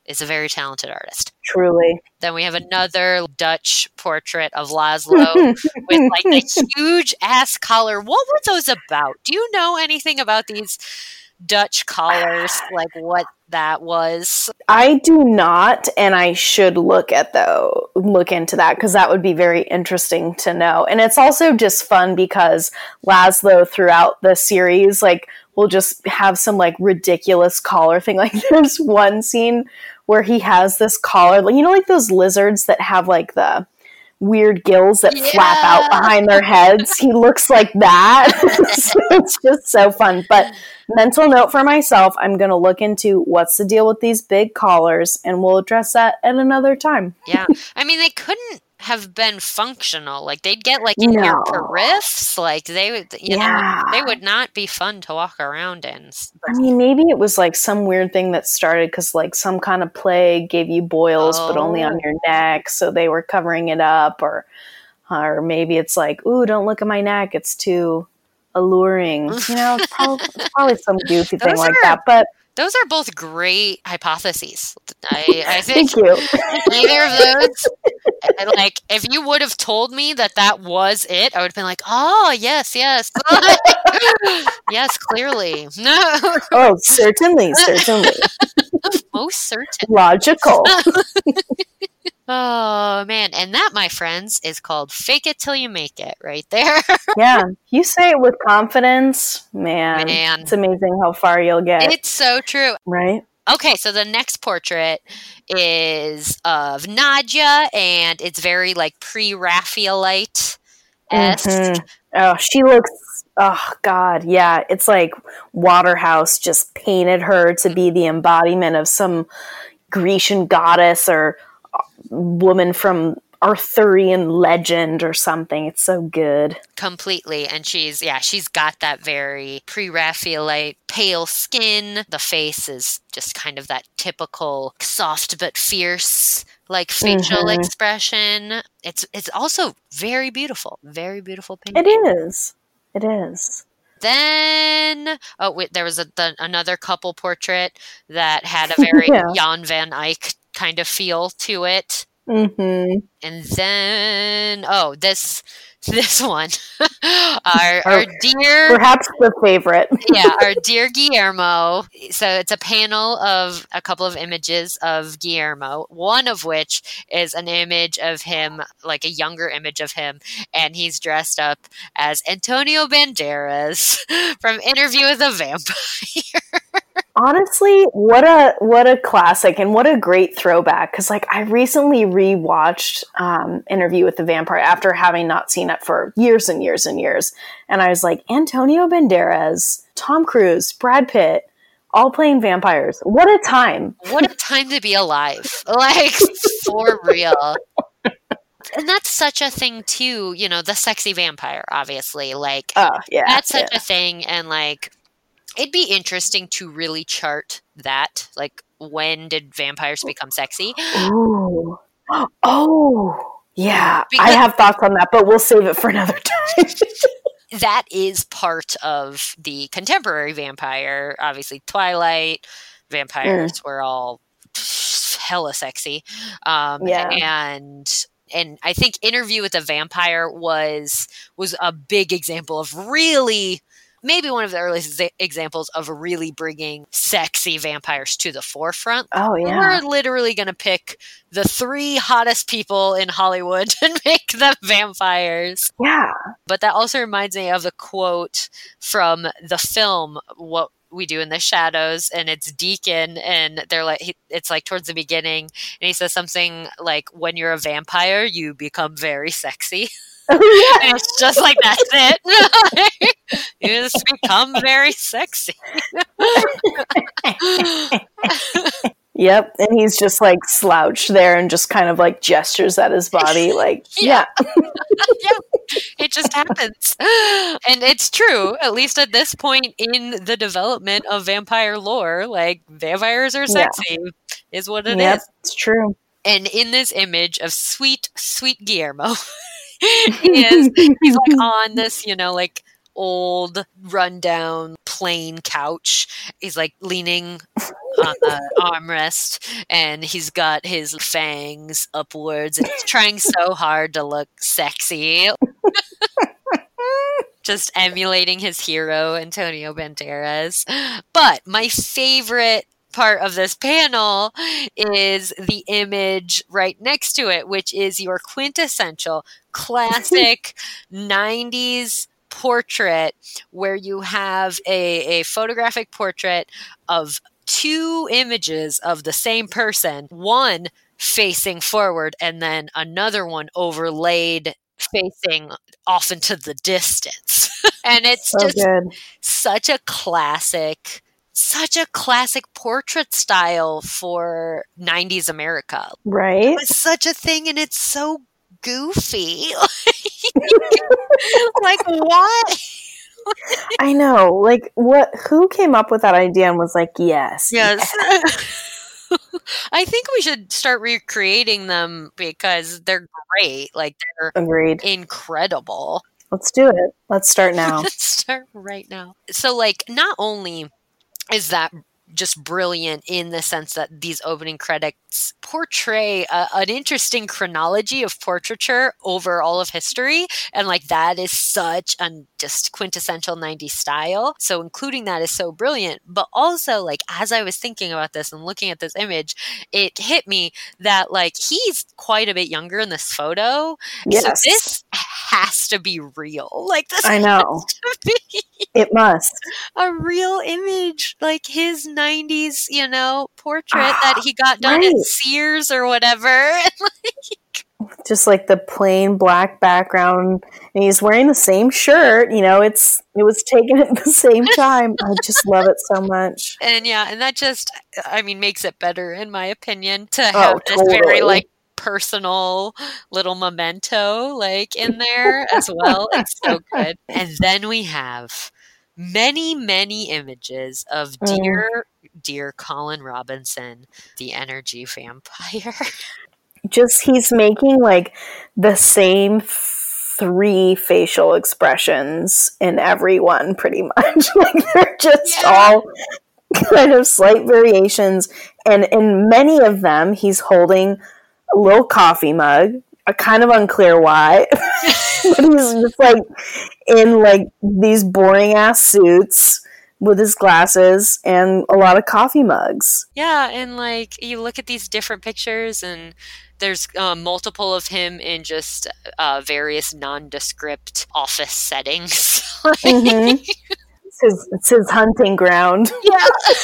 is a very talented artist. Truly. Then we have another Dutch portrait of Laszlo with like a huge ass collar. What were those about? Do you know anything about these Dutch collars? Like what that was? I do not, and I should look at though look into that because that would be very interesting to know. And it's also just fun because Laszlo throughout the series, like, will just have some like ridiculous collar thing. Like there's one scene where he has this collar, like, you know, like those lizards that have like the weird gills that Yeah. flap out behind their heads. He looks like that. So it's just so fun. But mental note for myself, I'm going to look into what's the deal with these big collars, and we'll address that at another time. Yeah. I mean, they couldn't have been functional. Like they'd get like in No. your periffs. Like they would, you Yeah. know, they would not be fun to walk around in. I mean, maybe it was like some weird thing that started because like some kind of plague gave you boils, but only on Oh. your neck. So they were covering it up, or, or maybe it's like, ooh, don't look at my neck. It's too alluring. You know, it's probably, it's probably some goofy thing Those like are- that. But Those are both great hypotheses. I, I think thank you. either of those, and, like, if you would have told me that that was it, I would have been like, oh, yes, yes. Yes, clearly. No, Oh, certainly, certainly. most certain. Logical. Oh, man. And that, my friends, is called Fake It Till You Make It right there. Yeah. You say it with confidence, man. Man. It's amazing how far you'll get. It's so true. Right? Okay, so the next portrait is of Nadia, and it's very like pre-Raphaelite esque. Mhm. Oh, she looks, oh, God. Yeah. It's like Waterhouse just painted her to be the embodiment of some Grecian goddess or woman from Arthurian legend or something. It's so good. Completely. And she's, yeah, she's got that very pre-Raphaelite pale skin. The face is just kind of that typical soft but fierce like facial Mhm. expression. It's it's also very beautiful. Very beautiful painting. It is. It is. Then, oh, wait, there was a, the, another couple portrait that had a very Yeah. Jan van Eyck kind of feel to it. Mm-hmm. And then, oh, this this one, our our dear, Perhaps the favorite. yeah, our dear Guillermo. So it's a panel of a couple of images of Guillermo. One of which is an image of him, like a younger image of him, and he's dressed up as Antonio Banderas from Interview with a Vampire. Honestly, what a what a classic and what a great throwback. Because like I recently rewatched um, Interview with the Vampire after having not seen it for years and years and years, and I was like, Antonio Banderas, Tom Cruise, Brad Pitt, all playing vampires. What a time! What a time to be alive. Like, for real. And that's such a thing too, you know, the sexy vampire, obviously. Like, Oh yeah, that's such yeah. a thing. And like, it'd be interesting to really chart that. Like, when did vampires become sexy? Ooh. Oh yeah, I Because- have thoughts on that, but we'll save it for another time. That is part of the contemporary vampire. Obviously, Twilight vampires were all hella sexy. Um, Yeah. And and I think Interview with the Vampire was was a big example of really, maybe one of the earliest exa- examples of really bringing sexy vampires to the forefront. Oh yeah. We're literally going to pick the three hottest people in Hollywood and make them vampires. Yeah. But that also reminds me of the quote from the film What We Do in the Shadows, and it's Deacon, and they're like, he, it's like towards the beginning, and he says something like, "When you're a vampire, you become very sexy." Oh, And it's just like, that's it. You just become very sexy. Yep. And he's just like slouched there and just kind of like gestures at his body. Like, Yeah. yeah. Yeah, it just happens. And it's true, at least at this point in the development of vampire lore, like vampires are Yeah. sexy is what it is. Yep. It's true. And in this image of sweet, sweet Guillermo, he is, he's like on this, you know, like old rundown plain couch. He's like leaning on the armrest, and he's got his fangs upwards, and he's trying so hard to look sexy. Just emulating his hero, Antonio Banderas. But my favorite part of this panel is the image right next to it, which is your quintessential classic nineties portrait, where you have a, a photographic portrait of two images of the same person, one facing forward and then another one overlaid facing off into the distance. And it's So just good. such a classic, such a classic portrait style for nineties America. Right? It's such a thing, and it's so goofy. Like, what? I know. Like, what? Who came up with that idea and was like, yes. Yes. I think we should start recreating them because they're great. Like, they're Agreed. incredible. Let's do it. Let's start now. Let's start right now. So, like, not only is that just brilliant in the sense that these opening credits portray a, an interesting chronology of portraiture over all of history. And like that is such a just quintessential nineties style. So including that is so brilliant. But also like, as I was thinking about this and looking at this image, it hit me that like he's quite a bit younger in this photo. Yes. So this has to be real. Like this I know. has to be It must. a real image, like his nineties, you know, portrait that he got done right. at Sears or whatever. Just like the plain black background, and he's wearing the same shirt. You know, it's it was taken at the same time. I just love it so much. And yeah, and that just, I mean, makes it better in my opinion to Oh, have this very totally. like personal little memento like in there as well. It's so good. And then we have many, many images of Mm. dear, dear Colin Robinson, the energy vampire. Just he's making like the same three facial expressions in every one, pretty much. Like they're just Yeah. all kind of slight variations, and in many of them, he's holding a little coffee mug. A kind of unclear why, but he's just like in like these boring ass suits with his glasses and a lot of coffee mugs. Yeah, and like you look at these different pictures, and there's uh, multiple of him in just uh, various nondescript office settings. Like, Mhm. It's his, it's his hunting ground. yeah.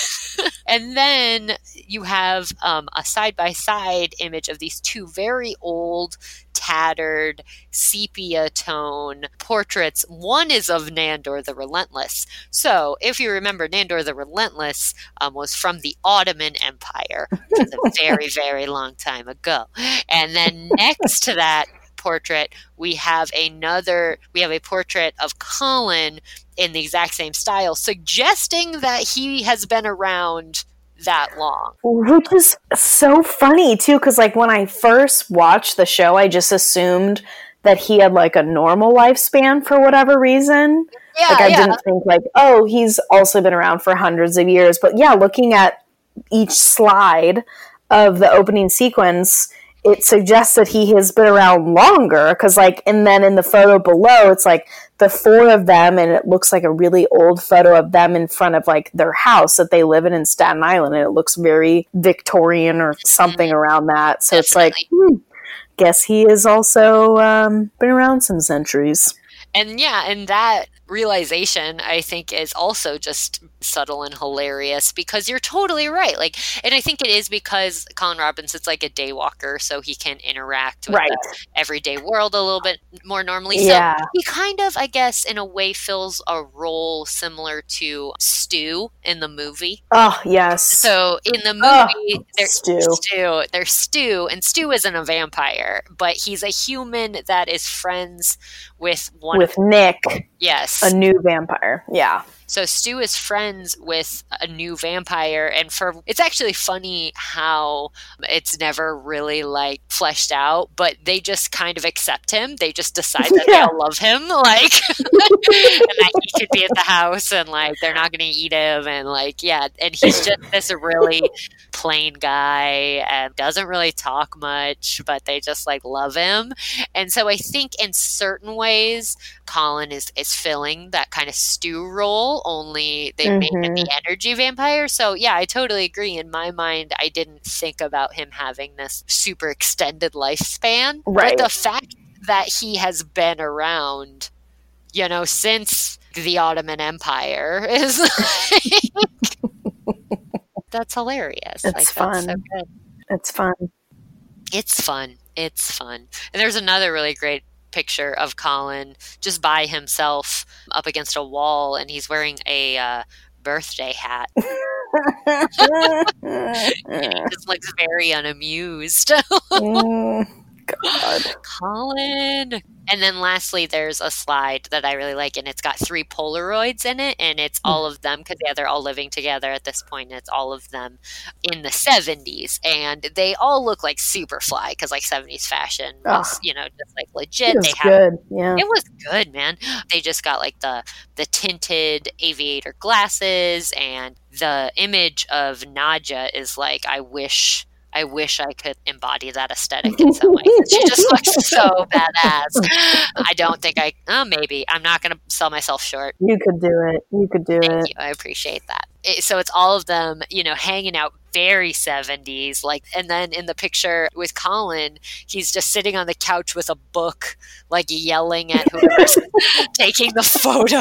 And then you have um, a side-by-side image of these two very old, tattered, sepia tone portraits. One is of Nandor the Relentless. So if you remember, Nandor the Relentless um, was from the Ottoman Empire, which was a very, very long time ago. And then next to that portrait, we have another, we have a portrait of Colin in the exact same style, suggesting that he has been around that long. Which is so funny too, because like when I first watched the show, I just assumed that he had like a normal lifespan for whatever reason. Yeah, like I yeah. didn't think like, oh, he's also been around for hundreds of years. But yeah, looking at each slide of the opening sequence, it suggests that he has been around longer, because like, and then in the photo below, it's like the four of them, and it looks like a really old photo of them in front of like their house that they live in in Staten Island, and it looks very Victorian or something Mhm. around that. So Definitely. it's like, hmm, guess he has also um, been around some centuries. And yeah, and that realization, I think, is also just subtle and hilarious, because you're totally right. Like, and I think it is because Colin Robinson's like a day walker, so he can interact with Right. the everyday world a little bit more normally. Yeah. So he kind of, I guess, in a way fills a role similar to Stu in the movie. Oh, yes. So in the Oh, movie, there's Stu. Stu. There's Stu, and Stu isn't a vampire, but he's a human that is friends with one With Nick, Yes. a new vampire. Yeah. So Stu is friends with a new vampire, and for it's actually funny how it's never really like fleshed out, but they just kind of accept him. They just decide that Yeah. they all love him, like, and that he should be at the house, and like they're not going to eat him, and like yeah, and he's just this really plain guy and doesn't really talk much, but they just like love him. And so I think in certain ways, Colin is is filling that kind of Stu role, only they made him the energy vampire. So yeah, I totally agree. In my mind, I didn't think about him having this super extended lifespan. Right. But the fact that he has been around, you know, since the Ottoman Empire is like, that's hilarious. It's like, fun. That's so good. It's fun. It's fun. It's fun. And there's another really great picture of Colin just by himself up against a wall, and he's wearing a uh, birthday hat. He just looks very unamused. Mm, God. Colin. And then lastly, there's a slide that I really like, and it's got three Polaroids in it, and it's all of them, because yeah, they're all living together at this point, and it's all of them in the seventies, and they all look like super fly, because like seventies fashion was, Oh, you know, just like legit. it was They have good. Yeah. It was good, man. They just got like the the tinted aviator glasses, and the image of Nadja is like, I wish I wish I could embody that aesthetic in some ways. She just looks so badass. I don't think I, oh, maybe. I'm not going to sell myself short. You could do it. You could do Thank it. you. I appreciate that. It, so it's all of them, you know, hanging out very seventies. Like, and then in the picture with Colin, he's just sitting on the couch with a book, like yelling at whoever's taking the photo.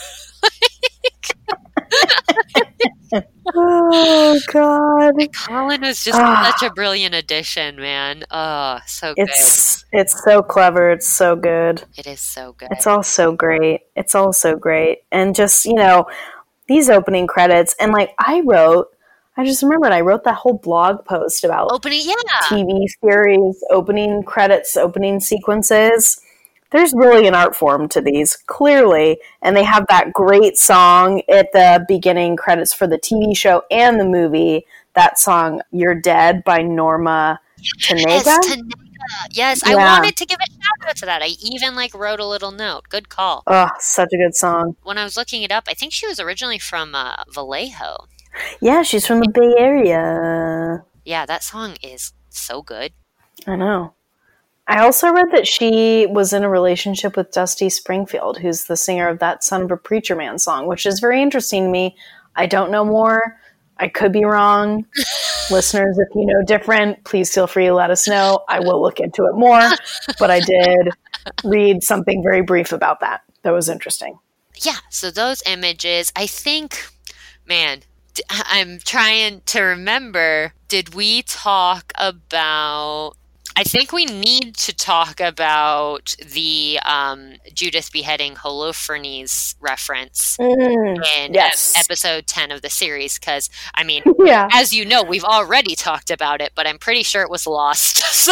Oh, God. Colin was just Ah. such a brilliant addition, man. Oh, so good. It's it's so clever. It's so good. It is so good. It's all so great. It's all so great. And just, you know, these opening credits, and like I wrote, I just remembered I wrote that whole blog post about Opening, yeah. T V series, opening credits, opening sequences. There's really an art form to these, clearly. And they have that great song at the beginning credits for the T V show and the movie. That song, You're Dead by Norma Tanega. Yes, Tanega. Yes, I Yeah. wanted to give a shout out to that. I even like wrote a little note. Good call. Oh, such a good song. When I was looking it up, I think she was originally from uh, Vallejo. Yeah, she's from the Bay Area. Yeah, that song is so good. I know. I also read that she was in a relationship with Dusty Springfield, who's the singer of that Son of a Preacher Man song, which is very interesting to me. I don't know more. I could be wrong. Listeners, if you know different, please feel free to let us know. I will look into it more. But I did read something very brief about that. That was interesting. Yeah, so those images, I think, man, d- I'm trying to remember, did we talk about... I think we need to talk about the um, Judith beheading Holofernes reference Mm, in yes. ep- episode ten of the series, because, I mean, Yeah. as you know, we've already talked about it, but I'm pretty sure it was lost. So,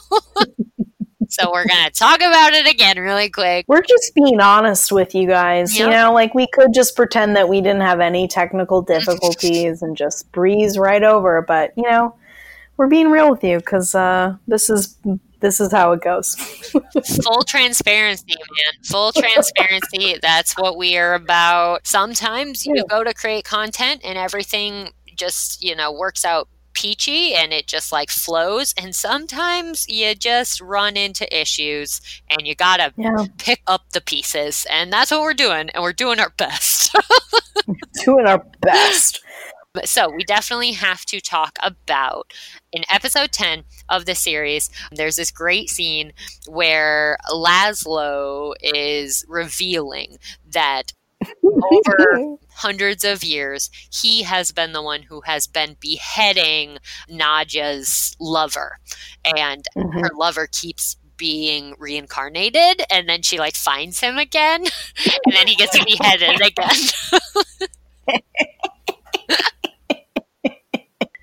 so we're going to talk about it again really quick. We're just being honest with you guys. You Yep. know, like we could just pretend that we didn't have any technical difficulties and just breeze right over. But, you know, we're being real with you because uh, this is this is how it goes. Full transparency, man. Full transparency. That's what we are about. Sometimes you Yeah. go to create content and everything just, you know, works out peachy and it just like flows. And sometimes you just run into issues and you gotta Yeah, pick up the pieces. And that's what we're doing. And we're doing our best. doing our best. But so we definitely have to talk about in episode ten of the series, there's this great scene where Laszlo is revealing that over hundreds of years, he has been the one who has been beheading Nadja's lover. And Mhm. her lover keeps being reincarnated, and then she like finds him again, and then he gets beheaded again.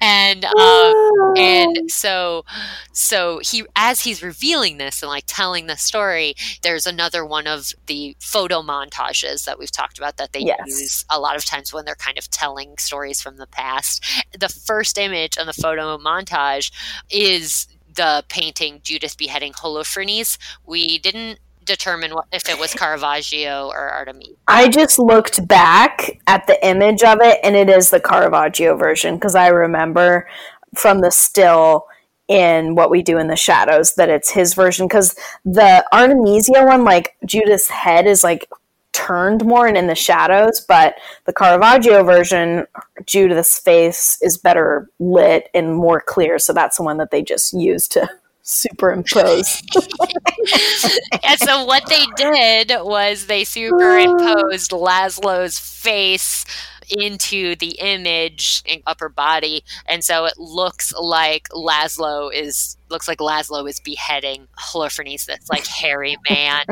and um, and so so he as he's revealing this and like telling the story, there's another one of the photo montages that we've talked about that they Yes. use a lot of times when they're kind of telling stories from the past. The first image on the photo montage is the painting Judith beheading Holofernes. We didn't determine what, if it was Caravaggio or Artemisia. I just looked back at the image of it, and it is the Caravaggio version, because I remember from the still in What We Do in the Shadows that it's his version, because the Artemisia one, like, Judith's head is, like, turned more and in the shadows, but the Caravaggio version, Judith's face is better lit and more clear, so that's the one that they just used to superimpose. And so what they did was they superimposed Laszlo's face into the image in upper body, and so it looks like Laszlo is looks like Laszlo is beheading Holofernes, this like hairy man.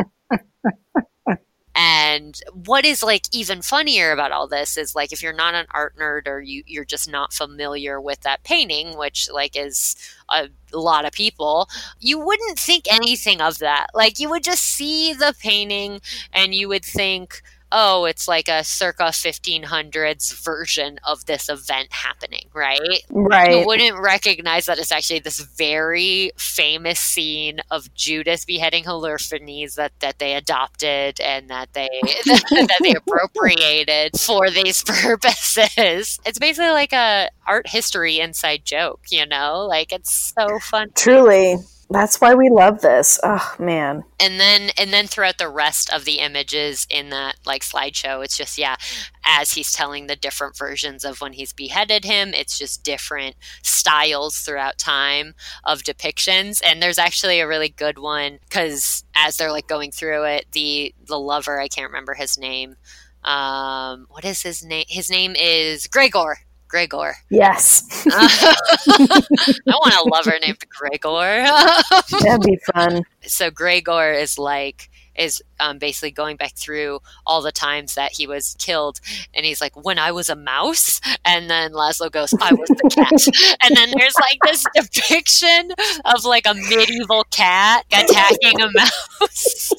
And what is like even funnier about all this is like if you're not an art nerd or you, you're just not familiar with that painting, which like is a lot of people, you wouldn't think anything of that. Like you would just see the painting and you would think, oh, it's like a circa fifteen hundreds version of this event happening, right? Right. You wouldn't recognize that it's actually this very famous scene of Judith beheading Holofernes that, that they adopted and that they that they appropriated for these purposes. It's basically like a art history inside joke, you know? Like it's so fun. Truly. That's why we love this. Oh, man. And then and then throughout the rest of the images in that like slideshow, it's just, yeah, as he's telling the different versions of when he's beheaded him, it's just different styles throughout time of depictions. And there's actually a really good one because as they're like going through it, the the lover, I can't remember his name. Um, what is his name? His name is Gregor. Gregor. Yes. I want a lover named Gregor. That'd be fun. So Gregor is like, is um, basically going back through all the times that he was killed. And he's like, when I was a mouse. And then Laszlo goes, I was the cat. And then there's like this depiction of like a medieval cat attacking a mouse.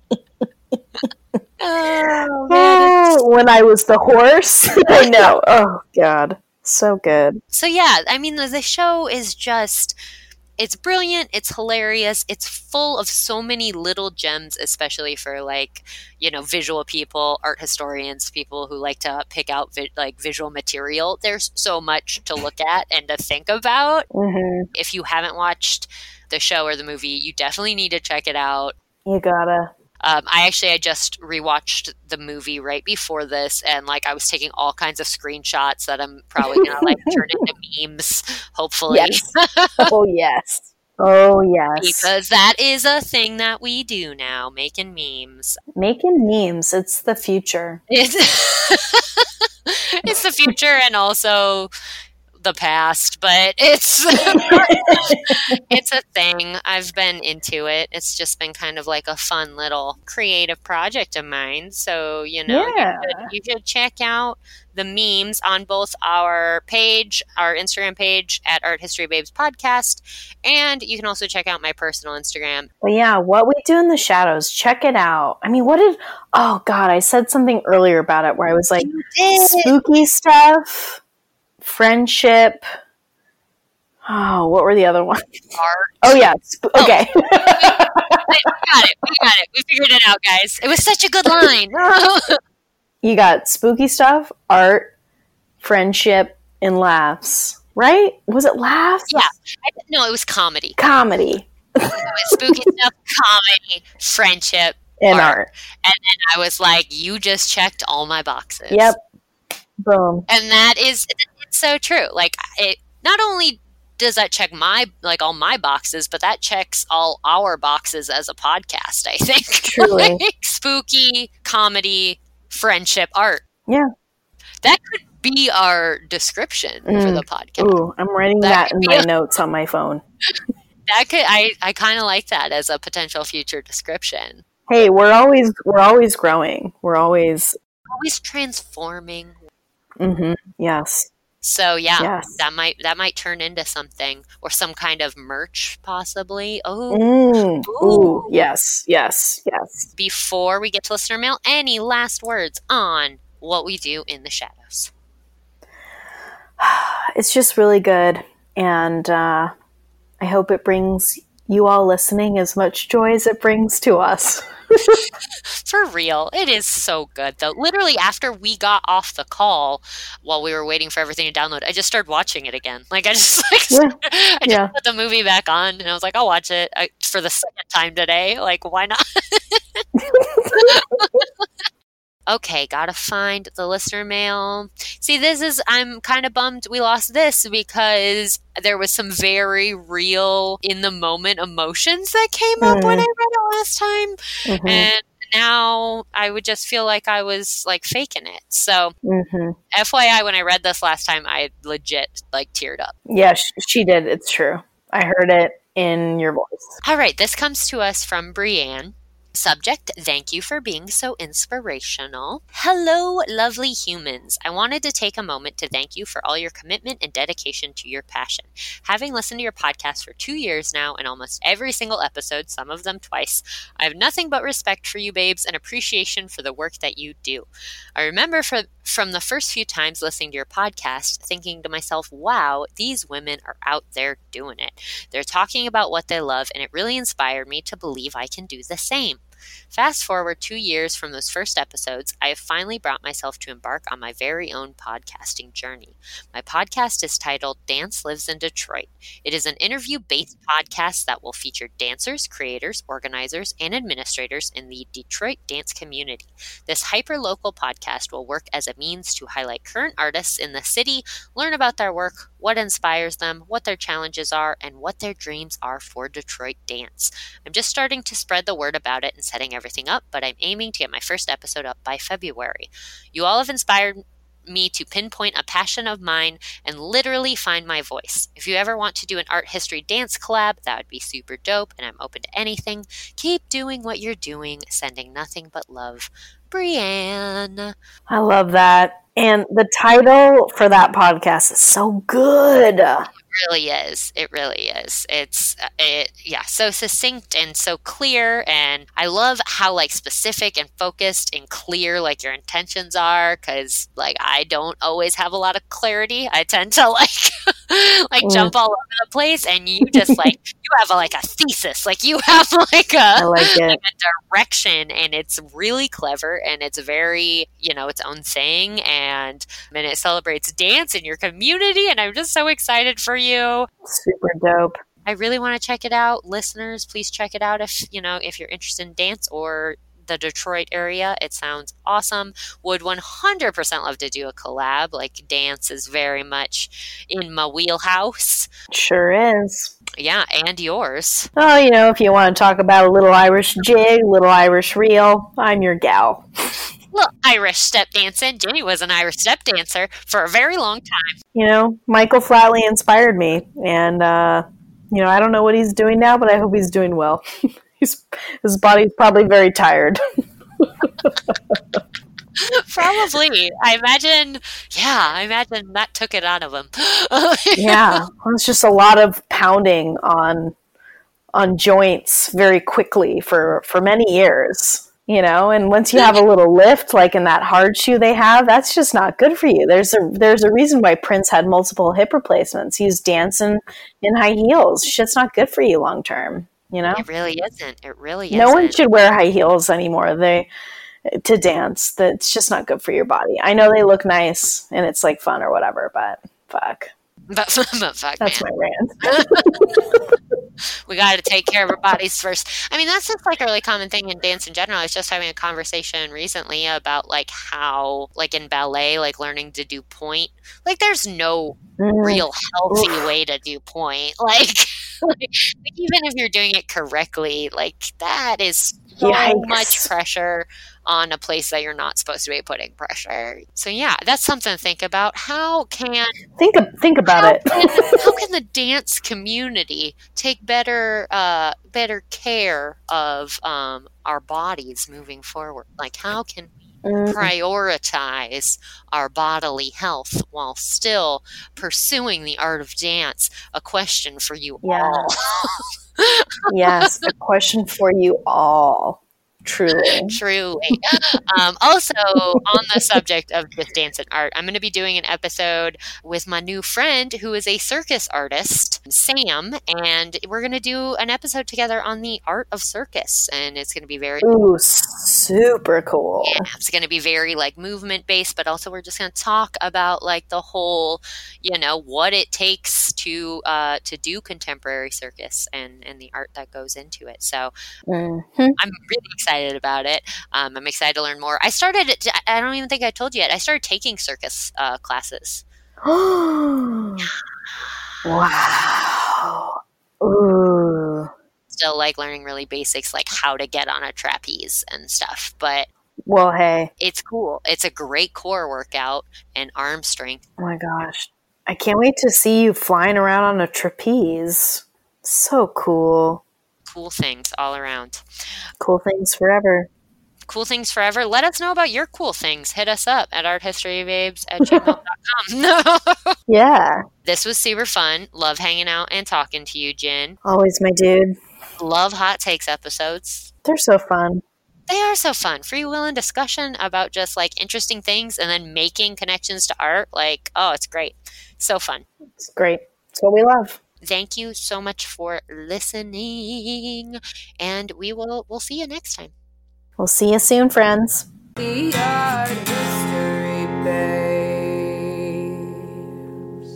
Oh, man. Oh, when I was the horse. I know. Oh, God. So good. So, yeah, I mean, the, the show is just, it's brilliant. It's hilarious. It's full of so many little gems, especially for, like, you know, visual people, art historians, people who like to pick out, vi- like, visual material. There's so much to look at and to think about. Mm-hmm. If you haven't watched the show or the movie, you definitely need to check it out. You gotta. Um, I actually, I just rewatched the movie right before this, and like I was taking all kinds of screenshots that I'm probably gonna like turn into memes, hopefully. Yes. Oh, yes. Oh, yes. Because that is a thing that we do now, making memes. Making memes. It's the future. It's, it's the future and also the past, but it's it's a thing. I've been into it. It's just been kind of like a fun little creative project of mine. So, you know, Yeah. you, should, you should check out the memes on both our page, our Instagram page at Art History Babes Podcast, and you can also check out my personal Instagram. But yeah, What We Do in the Shadows. Check it out. I mean, what did... Oh, God. I said something earlier about it where I was like, spooky stuff, friendship. Oh, what were the other ones? Art. Oh, yeah. Sp- okay. Oh. We got it. We got it. We figured it out, guys. It was such a good line. You got spooky stuff, art, friendship, and laughs. Right? Was it laughs? Yeah. I, no, it was comedy. Comedy. It was spooky stuff, comedy, friendship, And art. art. And then I was like, you just checked all my boxes. Yep. Boom. And that is, it's so true. Like, it not only does that check my, like, all my boxes, but that checks all our boxes as a podcast, I think. Truly. Like, spooky, comedy, friendship, art. Yeah. That could be our description Mm. for the podcast. Ooh, I'm writing That that, could in be my a- notes on my phone. That could, I, I kind of like that as a potential future description. Hey, we're always we're always growing. We're always Always transforming. mm-hmm. Yes. So yeah, Yes. that might that might turn into something or some kind of merch possibly. Oh, Mm. ooh. Ooh, yes, yes, yes. Before we get to listener mail, any last words on what we do in the shadows? It's just really good. And uh, I hope it brings you all listening as much joy as it brings to us. For real. It is so good, though. Literally, after we got off the call, while we were waiting for everything to download, I just started watching it again. Like, I just, like, Yeah. I just Yeah. put the movie back on, and I was like, I'll watch it I, for the second time today. Like, why not? Okay, gotta find the listener mail. See, this is, I'm kind of bummed we lost this because there was some very real, in the moment emotions that came up when I read it last time. Mhm. And now I would just feel like I was like faking it. So, Mhm. F Y I, when I read this last time, I legit like teared up. Yeah, sh- she did. It's true. I heard it in your voice. All right, this comes to us from Brienne. Subject, thank you for being so inspirational. Hello, lovely humans. I wanted to take a moment to thank you for all your commitment and dedication to your passion. Having listened to your podcast for two years now and almost every single episode, some of them twice, I have nothing but respect for you babes and appreciation for the work that you do. I remember for, from the first few times listening to your podcast, thinking to myself, wow, these women are out there doing it. They're talking about what they love, and it really inspired me to believe I can do the same. Fast forward two years from those first episodes, I have finally brought myself to embark on my very own podcasting journey. My podcast is titled Dance Lives in Detroit. It is an interview-based podcast that will feature dancers, creators, organizers, and administrators in the Detroit dance community. This hyper-local podcast will work as a means to highlight current artists in the city, learn about their work, what inspires them, what their challenges are, and what their dreams are for Detroit dance. I'm just starting to spread the word about it and setting everything up, but I'm aiming to get my first episode up by February. You all have inspired me to pinpoint a passion of mine and literally find my voice. If you ever want to do an art history dance collab, that would be super dope, and I'm open to anything. Keep doing what you're doing, sending nothing but love. Brienne. I love that. And the title for that podcast is so good. Really is. It really is. It's it yeah, so succinct and so clear, and I love how like specific and focused and clear like your intentions are, cuz like I don't always have a lot of clarity. I tend to like like mm. jump all over the place, and you just like you have a, like a thesis. Like you have like a I like it. like a direction, and it's really clever, and it's very, you know, its own thing, and and it celebrates dance in your community, and I'm just so excited for you. Super dope. I really want to check it out. Listeners, please check it out if, you know, if you're interested in dance or the Detroit area. It sounds awesome. Would one hundred percent love to do a collab. Like dance is very much in my wheelhouse. Sure is. Yeah, and yours. Oh, you know, if you want to talk about a little Irish jig, little Irish reel, I'm your gal. Little Irish step dancing. Jenny was an Irish step dancer for a very long time. You know, Michael Flatley inspired me, and uh, you know, I don't know what he's doing now, but I hope he's doing well. he's his body's probably very tired. Probably. I imagine, yeah, I imagine that took it out of him. Yeah, well, it's just a lot of pounding on on joints very quickly for, for many years. You know, and once you have a little lift, like in that hard shoe they have, that's just not good for you. There's a there's a reason why Prince had multiple hip replacements. He's dancing in high heels. Shit's not good for you long term. You know, it really isn't. It really isn't. No one should wear high heels anymore. They to dance. That's just not good for your body. I know they look nice and it's like fun or whatever, but fuck. But, but fuck, that's man. my rant. We got to take care of our bodies first. I mean, that's just like a really common thing in dance in general. I was just having a conversation recently about like how, like in ballet, like learning to do point, like there's no mm. real healthy Oof. way to do point. Like, like, even if you're doing it correctly, like that is so Yikes. much pressure on a place that you're not supposed to be putting pressure. So yeah, that's something to think about. How can think think about how it? Can, how can the dance community take better uh, better care of um, our bodies moving forward? Like how can we Mm. prioritize our bodily health while still pursuing the art of dance. A question for you Yeah. all. Yes, a question for you all. Truly. Truly. Um, also, on the subject of just dance and art, I'm going to be doing an episode with my new friend who is a circus artist, Sam, and we're going to do an episode together on the art of circus, and it's going to be very Ooh, super cool. yeah, it's going to be very like movement based, but also we're just going to talk about like the whole, you know, what it takes to uh, to do contemporary circus and and the art that goes into it. So Mhm. I'm really excited about it. Um, I'm excited to learn more. I started. I don't even think I told you yet. I started taking circus uh, classes. Wow. Ooh. Still like learning really basics, like how to get on a trapeze and stuff, but Well, hey. it's cool. It's a great core workout and arm strength. Oh my gosh. I can't wait to see you flying around on a trapeze. So cool. Cool things all around. Cool things forever. Cool things forever. Let us know about your cool things. Hit us up at arthistorybabes at gmail dot com. Yeah. This was super fun. Love hanging out and talking to you, Jen. Always my dude. Love hot takes episodes. They're so fun. They are so fun. Free will and discussion about just like interesting things and then making connections to art. Like, oh, it's great. So fun. It's great. It's what we love. Thank you so much for listening. And we will we'll see you next time. We'll see you soon, friends. The art history babes.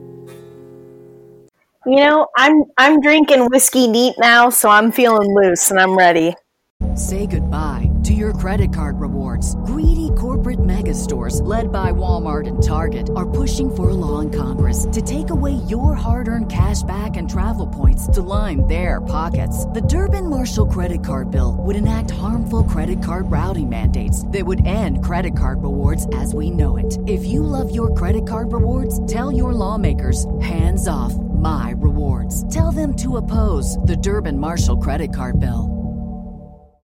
You know, I'm I'm drinking whiskey neat now, so I'm feeling loose and I'm ready. Say goodbye to your credit card rewards. Greedy corporate mega stores, led by Walmart and Target, are pushing for a law in Congress to take away your hard-earned cash back and travel points to line their pockets. The Durbin-Marshall credit card bill would enact harmful credit card routing mandates that would end credit card rewards as we know it. If you love your credit card rewards, tell your lawmakers, hands off my rewards. Tell them to oppose the Durbin-Marshall credit card bill.